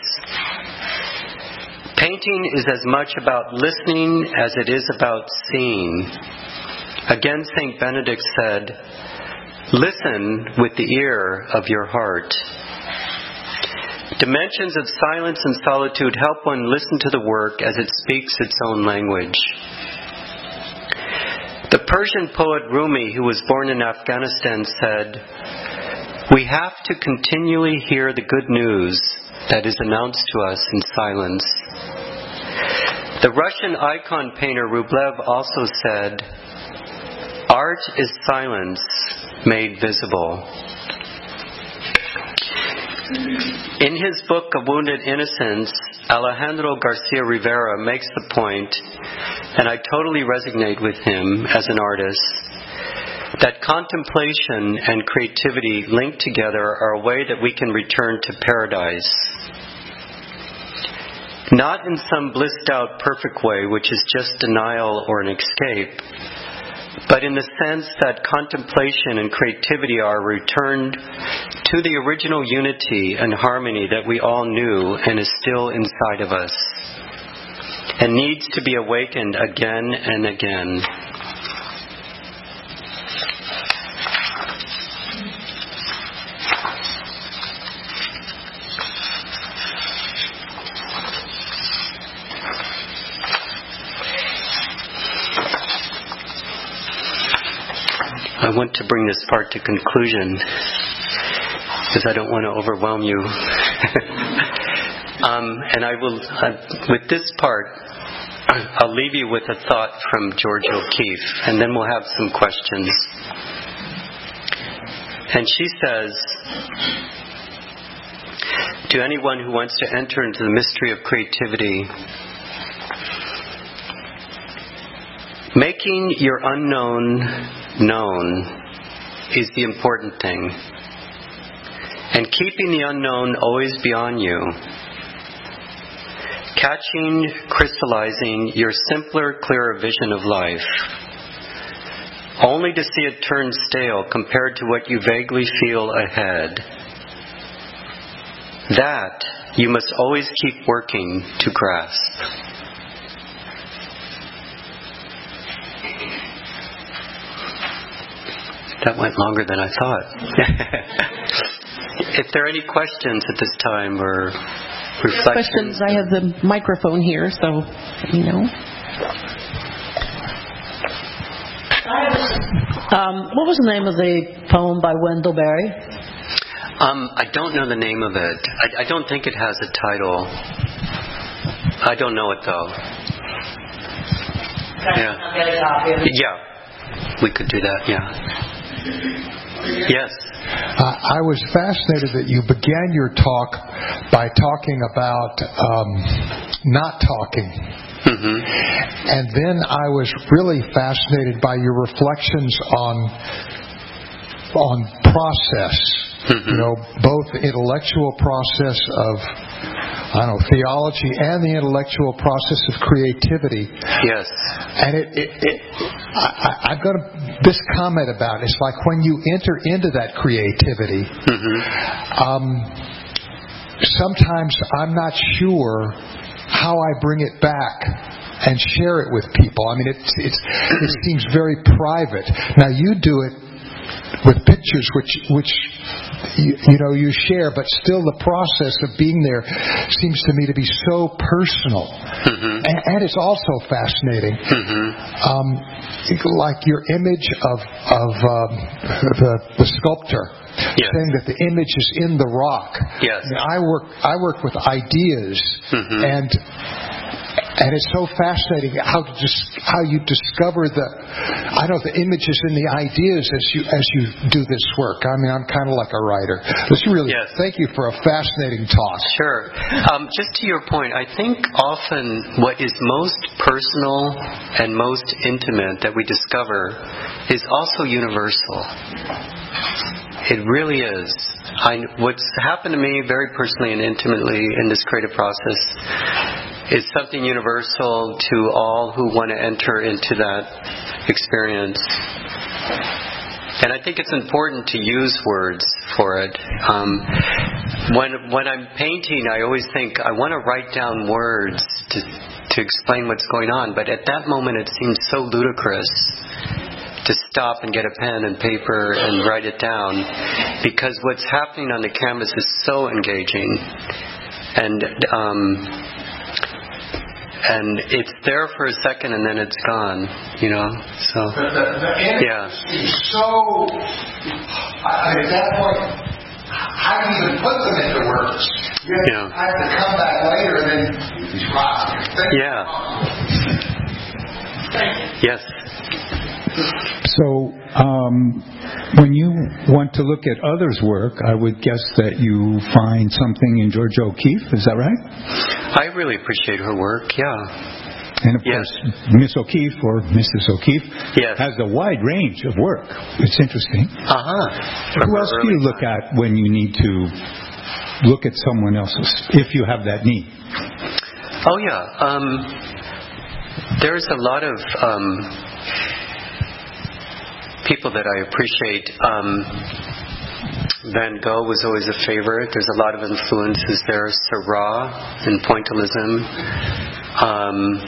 Painting is as much about listening as it is about seeing. Again, Saint Benedict said, "Listen with the ear of your heart." Dimensions of silence and solitude help one listen to the work as it speaks its own language. The Persian poet Rumi, who was born in Afghanistan, said, "We have to continually hear the good news that is announced to us in silence." The Russian icon painter Rublev also said, "Art is silence made visible." In his book, A Wounded Innocence, Alejandro Garcia Rivera makes the point, and I totally resonate with him as an artist, that contemplation and creativity linked together are a way that we can return to paradise. Not in some blissed out perfect way, which is just denial or an escape, but in the sense that contemplation and creativity are returned to the original unity and harmony that we all knew and is still inside of us. and needs to be awakened again and again. I want to bring this part to conclusion because I don't want to overwhelm you. um, and I will, uh, with this part, I'll leave you with a thought from George O'Keeffe, and then we'll have some questions. And she says, to anyone who wants to enter into the mystery of creativity, making your unknown known is the important thing. And keeping the unknown always beyond you. Catching, crystallizing your simpler, clearer vision of life. Only to see it turn stale compared to what you vaguely feel ahead. That you must always keep working to grasp. That went longer than I thought. If there are any questions at this time or reflections. Questions, I have the microphone here, so you know. Um, what was the name of the poem by Wendell Berry? Um, I don't know the name of it. I, I don't think it has a title. I don't know it though. Yeah. Yeah. We could do that, yeah. Yes. Uh, I was fascinated that you began your talk by talking about um, not talking. Mm-hmm. And then I was really fascinated by your reflections on on process. Mm-hmm. You know, both the intellectual process of, I don't know, theology and the intellectual process of creativity. Yes. And it, it, it I, I've got a, this comment about it. It's like when you enter into that creativity, mm-hmm. um, sometimes I'm not sure how I bring it back and share it with people. I mean, it, it's, it seems very private. Now, you do it with pictures which which you, you know you share, but still the process of being there seems to me to be so personal, mm-hmm. and, and it's also fascinating. Mm-hmm. Um, like your image of of um, the the sculptor, yes. saying that the image is in the rock. Yes, I, mean, I work I work with ideas, mm-hmm. and. And it's so fascinating how to dis- how you discover the I don't know the images and the ideas as you as you do this work. I mean, I'm kind of like a writer. This really yes. Thank you for a fascinating talk. Sure. Um, just to your point, I think often what is most personal and most intimate that we discover is also universal. It really is. I, what's happened to me very personally and intimately in this creative process is something universal to all who want to enter into that experience. And I think it's important to use words for it. Um, when when I'm painting, I always think I want to write down words to to explain what's going on. But at that moment, it seems so ludicrous to stop and get a pen and paper and write it down, because what's happening on the canvas is so engaging, and um, and it's there for a second and then it's gone, you know. So the, the, the image yeah, is so. I mean, at that point, how do you even put them into words? You have, yeah. I have to come back later and then drop. Yeah. Yes. So, um, when you want to look at others' work, I would guess that you find something in George O'Keeffe. Is that right? I really appreciate her work, yeah. And of yes. course, Miss O'Keeffe or Missus O'Keeffe yes. has a wide range of work. It's interesting. Uh-huh. Who else do you look at when you need to look at someone else's, if you have that need? Oh, yeah. Um, there's a lot of um, people that I appreciate. Um, Van Gogh was always a favorite. There's a lot of influences there. Seurat in pointillism. um,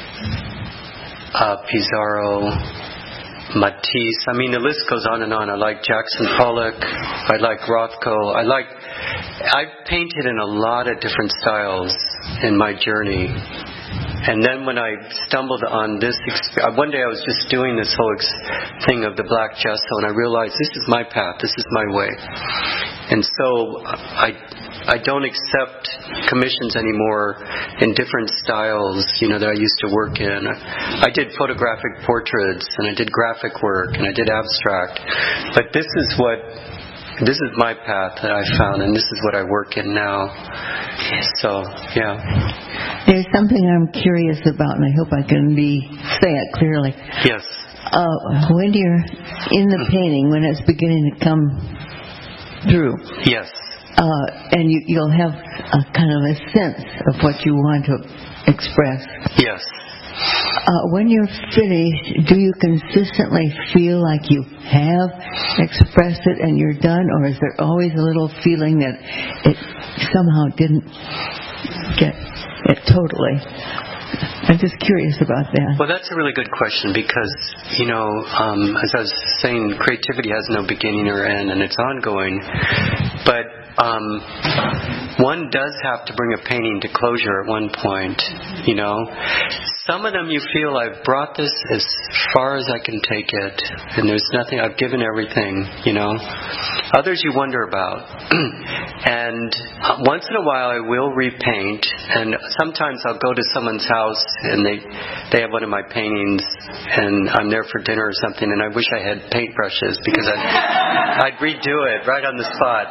uh, Pizarro, Matisse. I mean, the list goes on and on. I like Jackson Pollock. I like Rothko. I like. I've painted in a lot of different styles in my journey. And then when I stumbled on this, exp- one day I was just doing this whole ex- thing of the black gesso, and I realized this is my path, this is my way. And so I, I don't accept commissions anymore in different styles, you know, that I used to work in. I, I did photographic portraits, and I did graphic work, and I did abstract. But this is what, this is my path that I found, and this is what I work in now. So, yeah. There's something I'm curious about, and I hope I can be say it clearly. Yes. Uh, when you're in the painting, when it's beginning to come through. Yes. Uh, and you, you'll have a kind of a sense of what you want to express. Yes. Uh, when you're finished, do you consistently feel like you have expressed it and you're done, or is there always a little feeling that it somehow didn't get it totally? I'm just curious about that. Well, that's a really good question because, you know, um, as I was saying, creativity has no beginning or end, and it's ongoing. But um, one does have to bring a painting to closure at one point, you know. Some of them you feel I've brought this as far as I can take it, and there's nothing, I've given everything, you know. Others you wonder about. And once in a while I will repaint, and sometimes I'll go to someone's house and they they have one of my paintings, and I'm there for dinner or something, and I wish I had paintbrushes because I'd, I'd redo it right on the spot.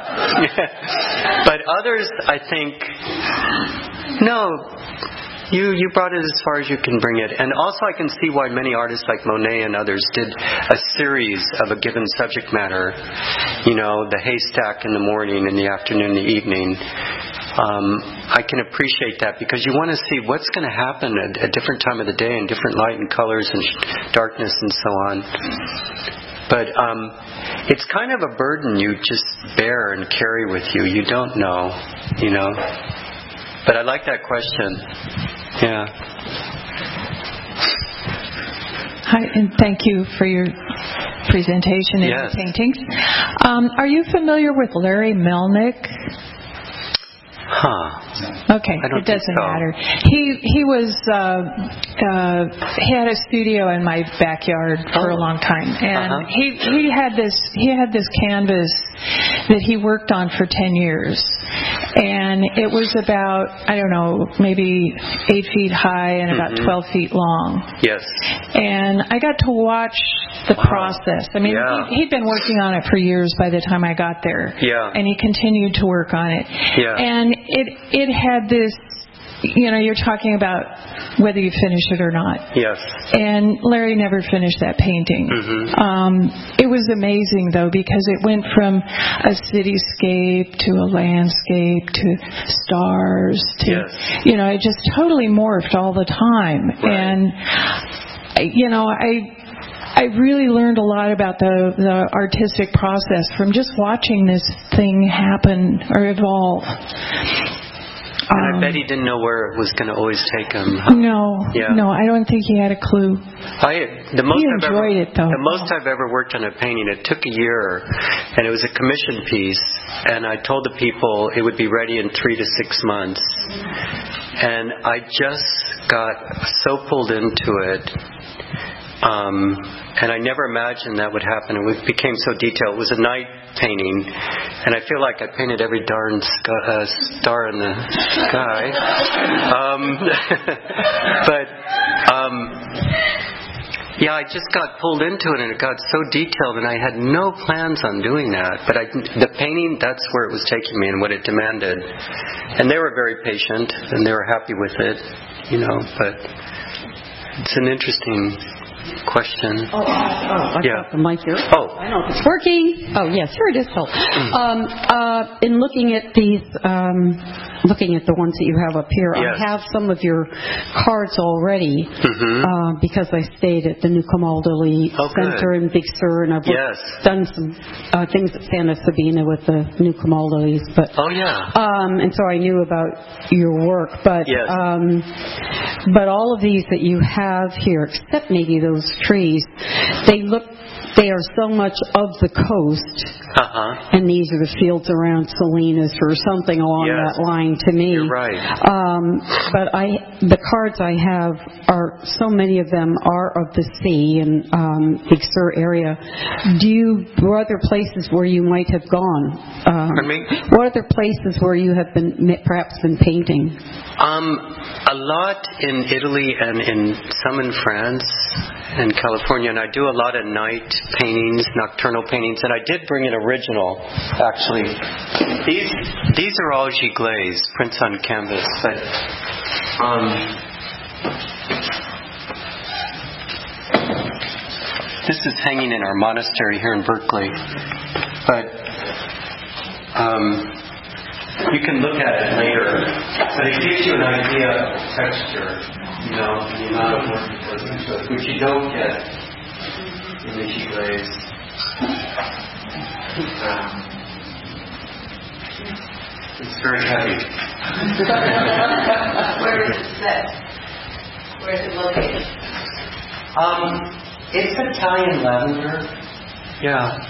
But others, I think, no, You you brought it as far as you can bring it. And also I can see why many artists like Monet and others did a series of a given subject matter. You know, the haystack in the morning, in the afternoon, in the evening. Um, I can appreciate that because you want to see what's going to happen at a different time of the day and different light and colors and darkness and so on. But um, it's kind of a burden you just bear and carry with you. You don't know, you know. But I like that question. Yeah. Hi, and thank you for your presentation and Yes. your paintings. Um, are you familiar with Larry Melnick? Huh. Okay, I don't it doesn't think so. matter. He he was uh, uh, he had a studio in my backyard for Oh. a long time, and Uh-huh. he he had this he had this canvas that he worked on for ten years, and it was about I don't know maybe eight feet high and about Mhm. twelve feet long. Yes. And I got to watch the Wow. process. I mean, Yeah. he, he'd been working on it for years by the time I got there. Yeah. And he continued to work on it. Yeah. And it it had this, you know, you're talking about whether you finish it or not. Yes. And Larry never finished that painting. Mhm. Um, it was amazing, though, because it went from a cityscape to a landscape to stars to, Yes. you know, it just totally morphed all the time. Right. And, you know, I... I really learned a lot about the, the artistic process from just watching this thing happen or evolve. And Um, I bet he didn't know where it was going to always take him. No, Yeah. no, I don't think he had a clue. I the most He I've ever, enjoyed it, though. The most I've ever worked on a painting. It took a year, and it was a commission piece. And I told the people it would be ready in three to six months. And I just got so pulled into it. Um, and I never imagined that would happen. It became so detailed. It was a night painting, and I feel like I painted every darn sky, uh, star in the sky. Um, but um, yeah, I just got pulled into it, and it got so detailed, and I had no plans on doing that. But I, the painting, that's where it was taking me and what it demanded. And they were very patient, and they were happy with it, you know. But it's an interesting question. Oh, oh I Yeah. got the mic there. Oh. I know if it's working. Oh, yes, here it is. So, um, uh, in looking at these um, looking at the ones that you have up here. Yes. I have some of your cards already Mm-hmm. uh, because I stayed at the New Kamaldali Oh, good. Center in Big Sur, and I've worked- Yes. done some uh, things at Santa Sabina with the New Kamaldalis. But Oh, yeah. um, and so I knew about your work, but Yes. um, but all of these that you have here, except maybe those trees, they look they are so much of the coast, Uh-huh. and these are the fields around Salinas or something along Yes. that line to me. You're right. Um, but I, the cards I have are, so many of them are of the sea and um, Big Sur area. Do you, were other places where you might have gone? Um, Pardon me? What other places where you have been, perhaps been painting? Um, a lot in Italy and in some in France and California, and I do a lot of night paintings, nocturnal paintings, and I did bring an original, actually. These these are all Gigles, prints on canvas, but um, this is hanging in our monastery here in Berkeley, but um, you can look at it later, but it gives you an idea of texture, you know, the amount of work that goes into it, which you don't get in the Gigles. Um, it's very heavy. Where is it set? Where is it located? Um, it's Italian lavender. Yeah.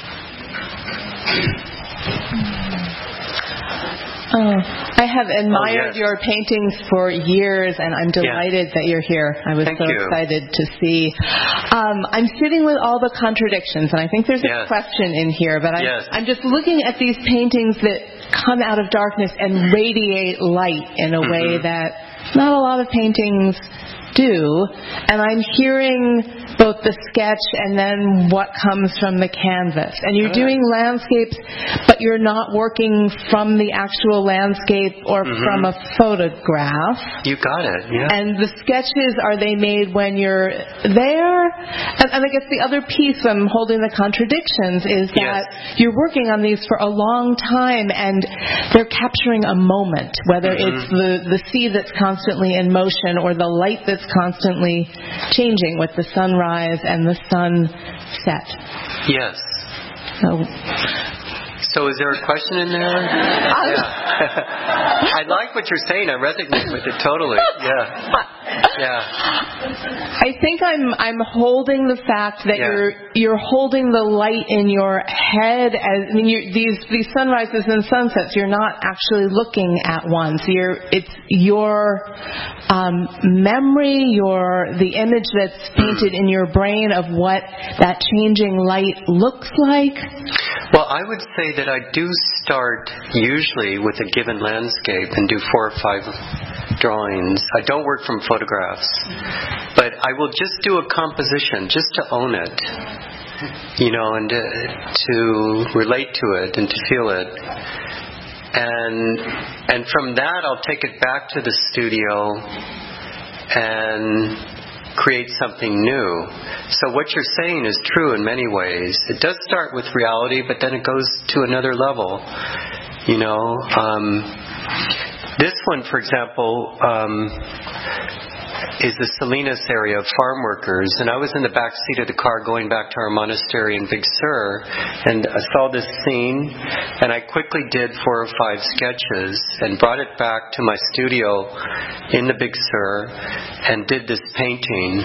Oh, I have admired Oh, yes. your paintings for years, and I'm delighted that you're here. I was Thank so you. excited to see. Um, I'm sitting with all the contradictions, and I think there's Yes. a question in here, but I'm, Yes. I'm just looking at these paintings that come out of darkness and radiate light in a way Mhm. that not a lot of paintings do, and I'm hearing both the sketch and then what comes from the canvas. And you're doing landscapes, but you're not working from the actual landscape or Mhm. from a photograph. You got it, yeah. And the sketches, are they made when you're there? And, and I guess the other piece, I'm holding the contradictions, is that Yes. you're working on these for a long time, and they're capturing a moment, whether Mhm. it's the, the sea that's constantly in motion or the light that's constantly changing with the sunrise and the sunset. Yes. So, So is there a question in there? Yeah. I like what you're saying. I resonate with it totally. Yeah. Yeah. I think I'm I'm holding the fact that Yeah. you're you're holding the light in your head as I mean you these these sunrises and sunsets, you're not actually looking at one. So you're it's your um, memory, your the image that's painted in your brain of what that changing light looks like. Well, I would say that I do start usually with a given landscape and do four or five drawings. I don't work from photographs, but I will just do a composition just to own it, you know, and to, to relate to it and to feel it. And and from that, I'll take it back to the studio and create something new. So what you're saying is true in many ways. It does start with reality, but then it goes to another level. You know, um, this one, for example, um, is the Salinas area of farm workers, and I was in the back seat of the car going back to our monastery in Big Sur, and I saw this scene, and I quickly did four or five sketches and brought it back to my studio in the Big Sur and did this painting.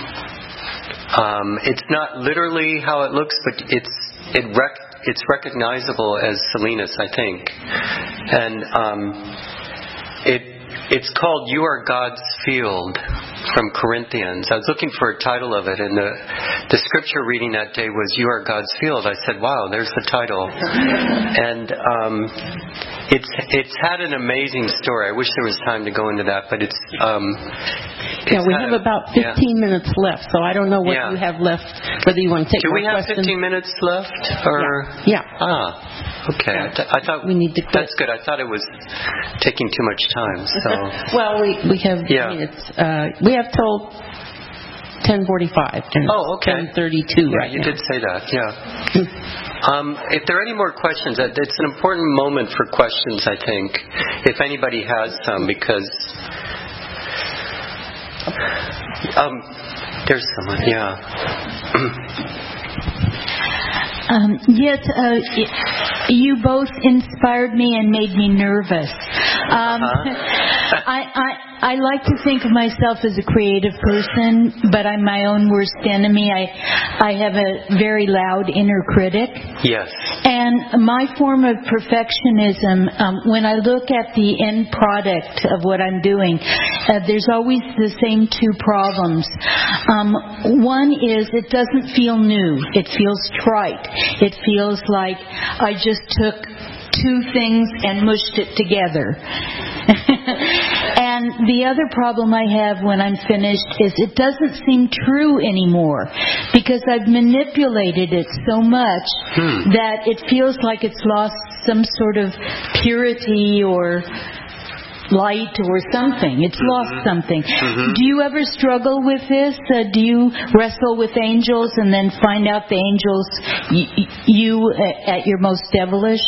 Um, it's not literally how it looks, but it's it rec- it's recognizable as Salinas, I think, and um, it it's called "You Are God's Field" from Corinthians. I was looking for a title of it, and the the scripture reading that day was "You Are God's Field." I said, "Wow, there's the title," and um, it's it's had an amazing story. I wish there was time to go into that, but it's. Um, Yeah, it's we had have a- about yeah. fifteen minutes left, so I don't know what Yeah. you have left, whether you want to take Do my we have question. fifteen minutes left? Or Yeah. Ah, okay. I, th- I thought We need to quit. That's good. I thought it was taking too much time. So Well, we we have Yeah. I mean, it's uh, we have till ten forty-five. Oh, okay. ten thirty-two yeah, right you now. did say that. Yeah. Um, if there are any more questions, it's an important moment for questions, I think, if anybody has some, because um, there's someone, yeah. Um, yes, uh, you both inspired me and made me nervous. Um, uh-huh. I, I I like to think of myself as a creative person, but I'm my own worst enemy. I I have a very loud inner critic. Yes. And my form of perfectionism, um, when I look at the end product of what I'm doing, uh, there's always the same two problems. Um, one is it doesn't feel new. It feels trite. It feels like I just took two things and mushed it together. And the other problem I have when I'm finished is it doesn't seem true anymore, because I've manipulated it so much hmm. that it feels like it's lost some sort of purity or light or something. It's mm-hmm. lost something. Mm-hmm. Do you ever struggle with this? Uh, do you wrestle with angels and then find out the angels y- you uh, at your most devilish?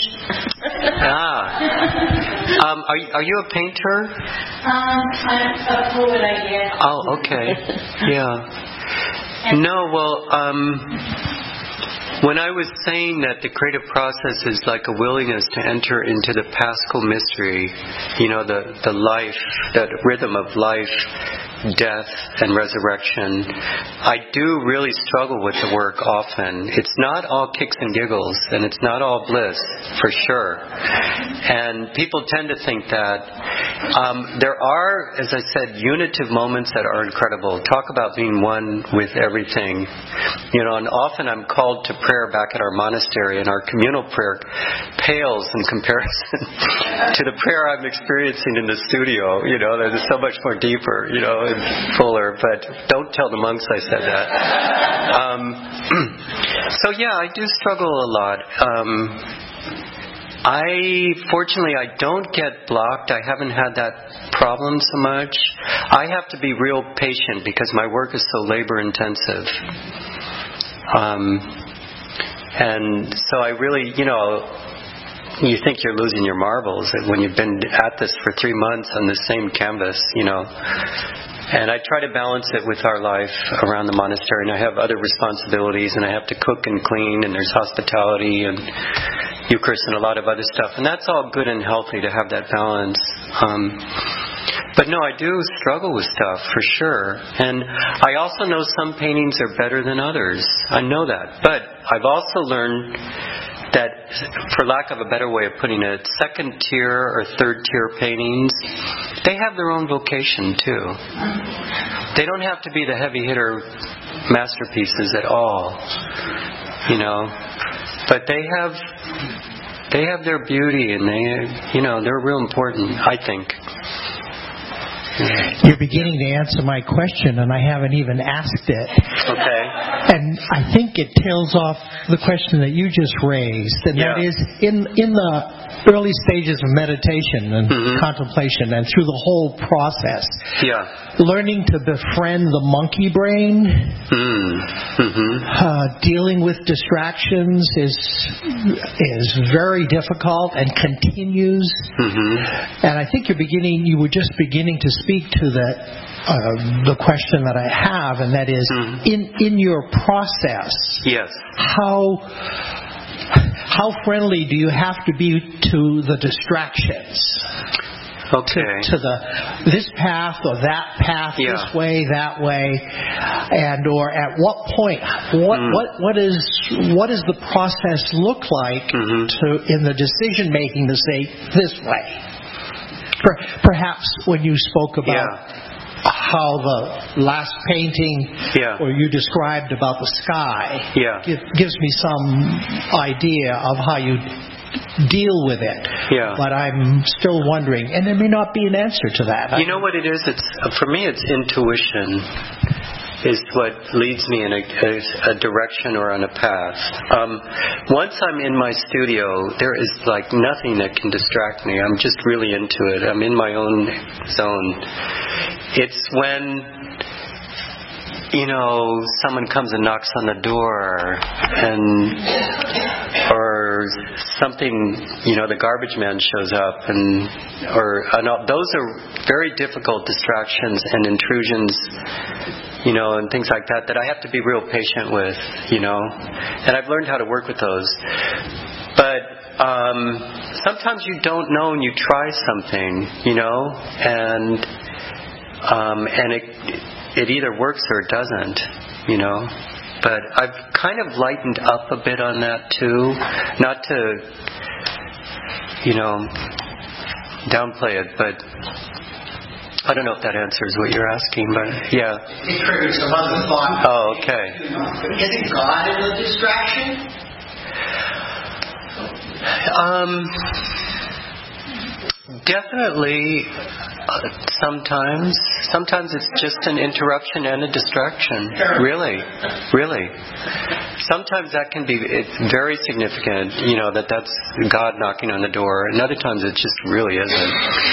Ah. Um, are, are you a painter? Um, I'm a poet, I guess. Oh, okay. Yeah. No, well, um... when I was saying that the creative process is like a willingness to enter into the Paschal mystery, you know, the, the life, that rhythm of life, death, and resurrection, I do really struggle with the work often. It's not all kicks and giggles, and it's not all bliss, for sure. And people tend to think that. Um, there are, as I said, unitive moments that are incredible. Talk about being one with everything. You know, and often I'm called to prayer back at our monastery, and our communal prayer pales in comparison to the prayer I'm experiencing in the studio. You know, there's so much more deeper, you know, and fuller. But don't tell the monks I said that. Um, so yeah, I do struggle a lot. Um, I, fortunately, I don't get blocked. I haven't had that problem so much. I have to be real patient because my work is so labor intensive. Um, and so I really, you know, you think you're losing your marbles when you've been at this for three months on the same canvas, you know. And I try to balance it with our life around the monastery, and I have other responsibilities, and I have to cook and clean, and there's hospitality and Eucharist and a lot of other stuff, and that's all good and healthy to have that balance. Um, but no, I do struggle with stuff for sure, and I also know some paintings are better than others. I know that, but I've also learned that, for lack of a better way of putting it, second tier or third tier paintings, they have their own vocation too. They don't have to be the heavy hitter masterpieces at all, you know. But they have they have their beauty, and they, you know, they're real important, I think. You're beginning to answer my question, and I haven't even asked it. Okay. And I think it tails off the question that you just raised, and yeah. that is, in in the early stages of meditation and mm-hmm. contemplation, and through the whole process, yeah. learning to befriend the monkey brain, mm. mm-hmm. uh, dealing with distractions is is very difficult and continues. Mm-hmm. And I think you're beginning. You were just beginning to speak to that uh, the question that I have, and that is, mm. in in your process, yes, how how friendly do you have to be to the distractions? Okay. To, to the this path or that path, yeah. this way, that way, and or at what point, what mm. what what is what does the process look like mm-hmm. to in the decision making to say this way? Perhaps when you spoke about yeah. how the last painting, yeah. or you described about the sky, yeah. give, gives me some idea of how you deal with it. Yeah. But I'm still wondering, and there may not be an answer to that. You know what it is? It's for me, it's intuition. Is what leads me in a, a, a direction or on a path. Um, once I'm in my studio, there is like nothing that can distract me. I'm just really into it. I'm in my own zone. It's when, you know, someone comes and knocks on the door, and or something, you know, the garbage man shows up, and or and those are very difficult distractions and intrusions, you know, and things like that that I have to be real patient with, you know, and I've learned how to work with those. But um, sometimes you don't know and you try something, you know, and um, and it it either works or it doesn't, you know. But I've kind of lightened up a bit on that too, not to, you know, downplay it, but I don't know if that answers what you're asking, but yeah. It triggers some other thoughts. Oh, okay. Isn't God in the distraction? Um, definitely. Uh, sometimes, sometimes it's just an interruption and a distraction. Really, really. Sometimes that can be it's very significant. You know that that's God knocking on the door. And other times it just really isn't.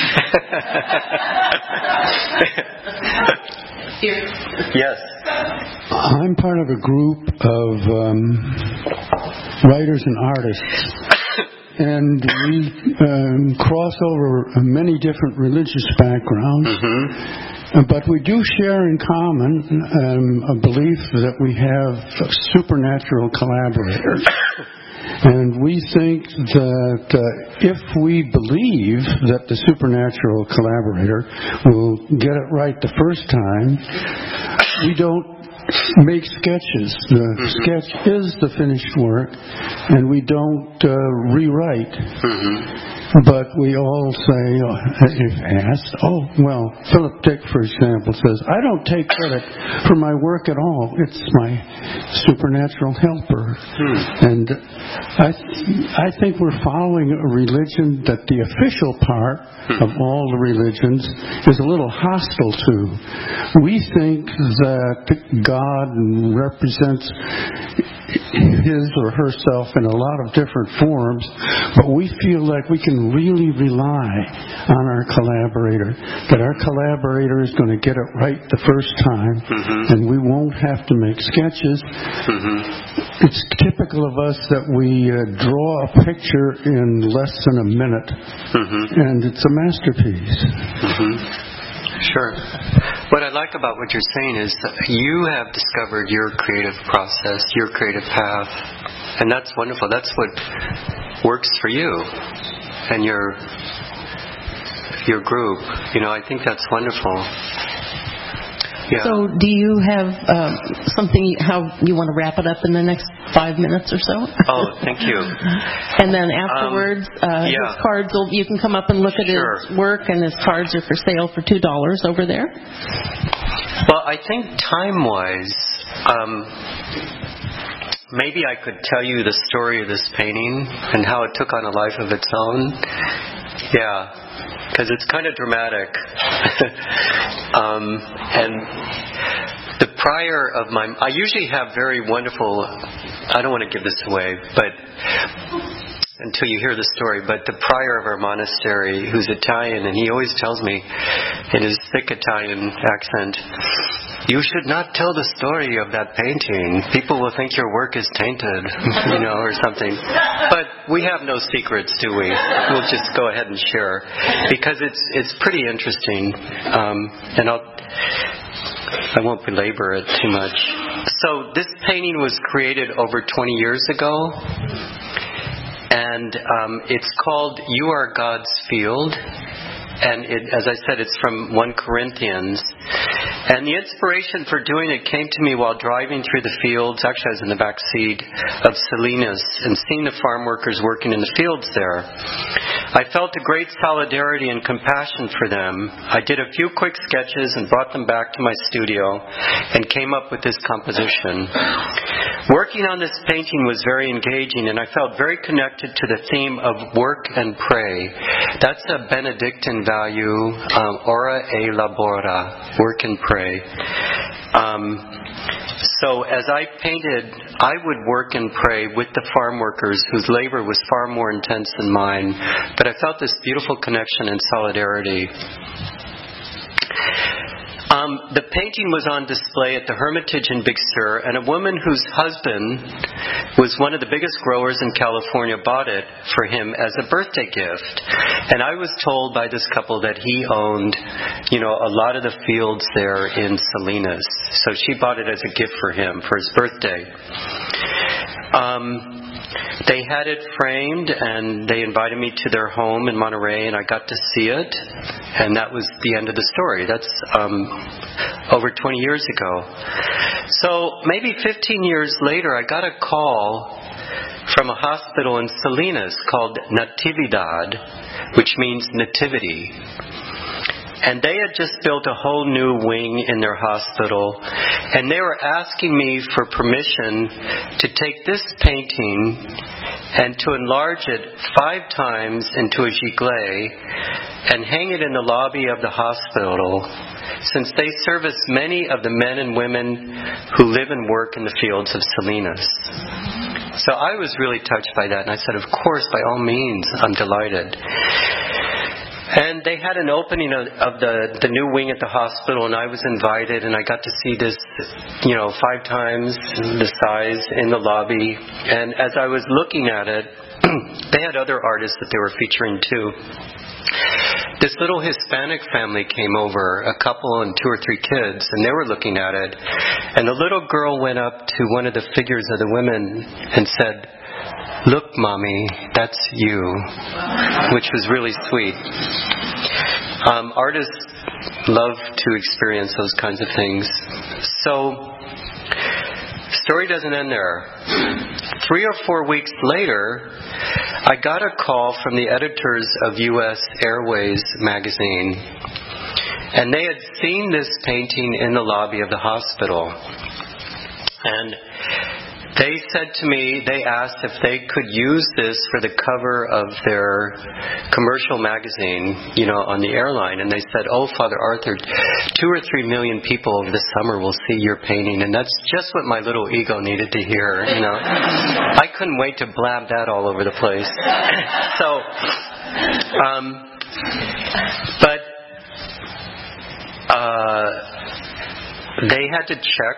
Yes. I'm part of a group of um, writers and artists. And we um, cross over many different religious backgrounds, mm-hmm. but we do share in common um, a belief that we have supernatural collaborators. And we think that uh, if we believe that the supernatural collaborator will get it right the first time, we don't make sketches. The mm-hmm. sketch is the finished work, and we don't uh, rewrite. Mm-hmm. But we all say, if asked, oh, well, Philip Dick, for example, says, I don't take credit for my work at all. It's my supernatural helper. Hmm. And I th- I think we're following a religion that the official part hmm. of all the religions is a little hostile to. We think that God represents his or herself in a lot of different forms, but we feel like we can really rely on our collaborator, that our collaborator is going to get it right the first time, mm-hmm. and we won't have to make sketches. Mm-hmm. It's typical of us that we uh, draw a picture in less than a minute, mm-hmm. and it's a masterpiece. Mm-hmm. Sure. What I like about what you're saying is that you have discovered your creative process, your creative path, and that's wonderful. That's what works for you and your your group. You know, I think that's wonderful. Yeah. So do you have um, something, how you want to wrap it up in the next five minutes or so? Oh, thank you. And then afterwards, um, uh, yeah. his cards, will, you can come up and look at sure. his work, and his cards are for sale for two dollars over there. Well, I think time-wise, um, maybe I could tell you the story of this painting and how it took on a life of its own. Yeah. Because it's kind of dramatic. um, and the prior of my... I usually have very wonderful... I don't want to give this away, but until you hear the story, but the prior of our monastery, who's Italian, and he always tells me in his thick Italian accent, you should not tell the story of that painting. People will think your work is tainted, you know, or something. But we have no secrets, do we? We'll just go ahead and share, because it's it's pretty interesting. Um, and I'll I won't belabor it too much. So this painting was created over twenty years ago, and um, it's called "You Are God's Field." And it, as I said, it's from First Corinthians. And the inspiration for doing it came to me while driving through the fields. Actually, I was in the back seat of Salinas and seeing the farm workers working in the fields there. I felt a great solidarity and compassion for them. I did a few quick sketches and brought them back to my studio and came up with this composition. Working on this painting was very engaging, and I felt very connected to the theme of work and pray. That's a Benedictine value, um, ora e labora, work and pray. Um, so as I painted, I would work and pray with the farm workers whose labor was far more intense than mine, but I felt this beautiful connection and solidarity. Um, Um, the painting was on display at the Hermitage in Big Sur, and a woman whose husband was one of the biggest growers in California bought it for him as a birthday gift. And I was told by this couple that he owned, you know, a lot of the fields there in Salinas. So she bought it as a gift for him for his birthday. Um, They had it framed, and they invited me to their home in Monterey, and I got to see it, and that was the end of the story. That's um, over twenty years ago. So maybe fifteen years later, I got a call from a hospital in Salinas called Natividad, which means nativity. And they had just built a whole new wing in their hospital, and they were asking me for permission to take this painting and to enlarge it five times into a giglet and hang it in the lobby of the hospital, since they service many of the men and women who live and work in the fields of Salinas. So I was really touched by that, and I said, of course, by all means, I'm delighted. And they had an opening of, of the, the new wing at the hospital, and I was invited, and I got to see this, you know, five times the size in the lobby. And as I was looking at it, they had other artists that they were featuring too. This little Hispanic family came over, a couple and two or three kids, and they were looking at it. And the little girl went up to one of the figures of the women and said, "Look, Mommy, that's you," which was really sweet. Um, artists love to experience those kinds of things. So, story doesn't end there. Three or four weeks later, I got a call from the editors of U S Airways magazine, and they had seen this painting in the lobby of the hospital. And they said to me, they asked if they could use this for the cover of their commercial magazine, you know, on the airline. And they said, "Oh, Father Arthur, two or three million people over the summer will see your painting." And that's just what my little ego needed to hear, you know. I couldn't wait to blab that all over the place. So, um, but uh, they had to check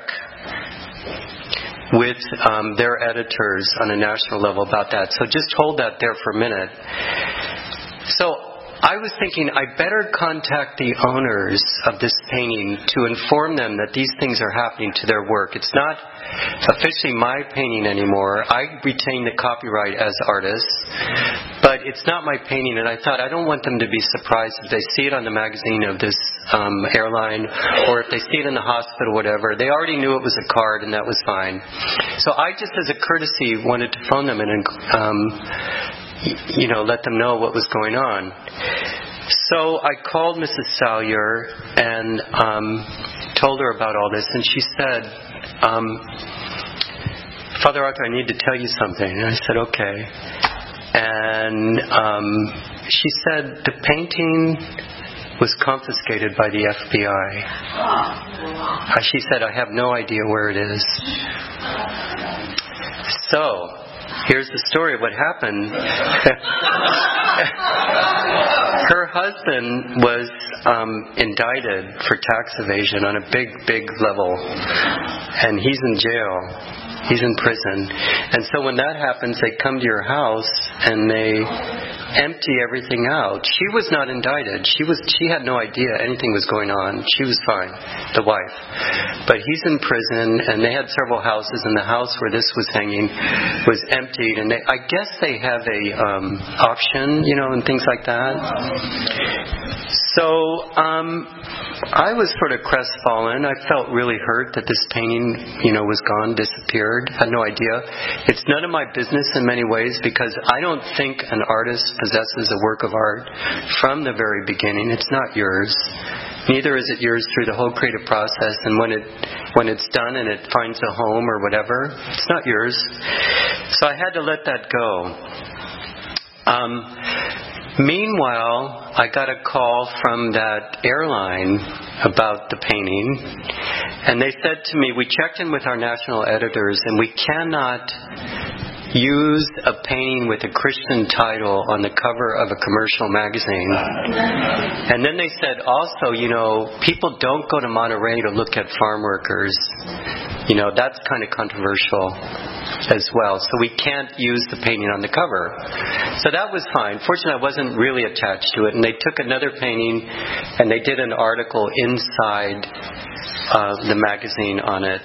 with um, their editors on a national level about that. So just hold that there for a minute. So I was thinking I better contact the owners of this painting to inform them that these things are happening to their work. It's not officially my painting anymore. I retain the copyright as artist, but it's not my painting. And I thought, I don't want them to be surprised if they see it on the magazine of this um, airline, or if they see it in the hospital, whatever. They already knew it was a card, and that was fine. So I just, as a courtesy, wanted to phone them and um, you know, let them know what was going on. So I called Missus Salyer and um, told her about all this, and she said, um, "Father Arthur, I need to tell you something." And I said, "Okay." And um, she said the painting was confiscated by the F B I. Uh, she said, "I have no idea where it is." So, here's the story of what happened. Her husband was um, indicted for tax evasion on a big, big level, and he's in jail. He's in prison. And so when that happens, they come to your house and they empty everything out. She was not indicted. She was. She had no idea anything was going on. She was fine, the wife. But he's in prison, and they had several houses, and the house where this was hanging was emptied. And they, I guess they have a um, auction, you know, and things like that. So um, I was sort of crestfallen. I felt really hurt that this painting, you know, was gone, disappeared. Had no idea. It's none of my business in many ways, because I don't think an artist possesses a work of art from the very beginning. It's not yours. Neither is it yours through the whole creative process. And when it when it's done and it finds a home or whatever, it's not yours. So I had to let that go. Um, Meanwhile, I got a call from that airline about the painting, and they said to me, "We checked in with our national editors, and we cannot use a painting with a Christian title on the cover of a commercial magazine. And then they said also, you know, people don't go to Monterey to look at farm workers. You know, that's kind of controversial as well. So we can't use the painting on the cover. So that was fine. Fortunately, I wasn't really attached to it. And they took another painting and they did an article inside uh, the magazine on it.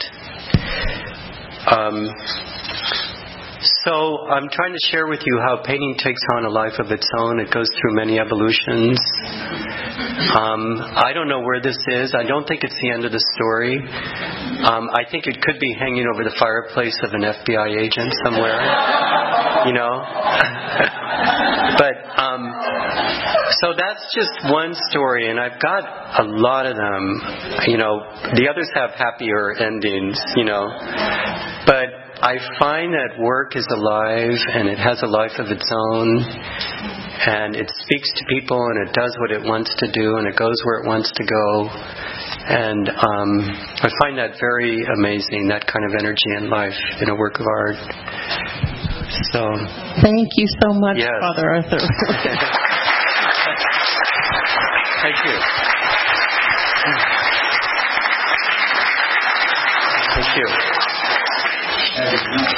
Um, so I'm trying to share with you how painting takes on a life of its own. It goes through many evolutions. Um, I don't know where this is. I don't think it's the end of the story. Um, I think it could be hanging over the fireplace of an F B I agent somewhere. You know? But, um, so that's just one story, and I've got a lot of them. You know, the others have happier endings, you know. But I find that work is alive, and it has a life of its own. And it speaks to people, and it does what it wants to do, and it goes where it wants to go. And um, I find that very amazing, that kind of energy in life in a work of art. So, thank you so much, yes. Father Arthur. Thank you. Thank you.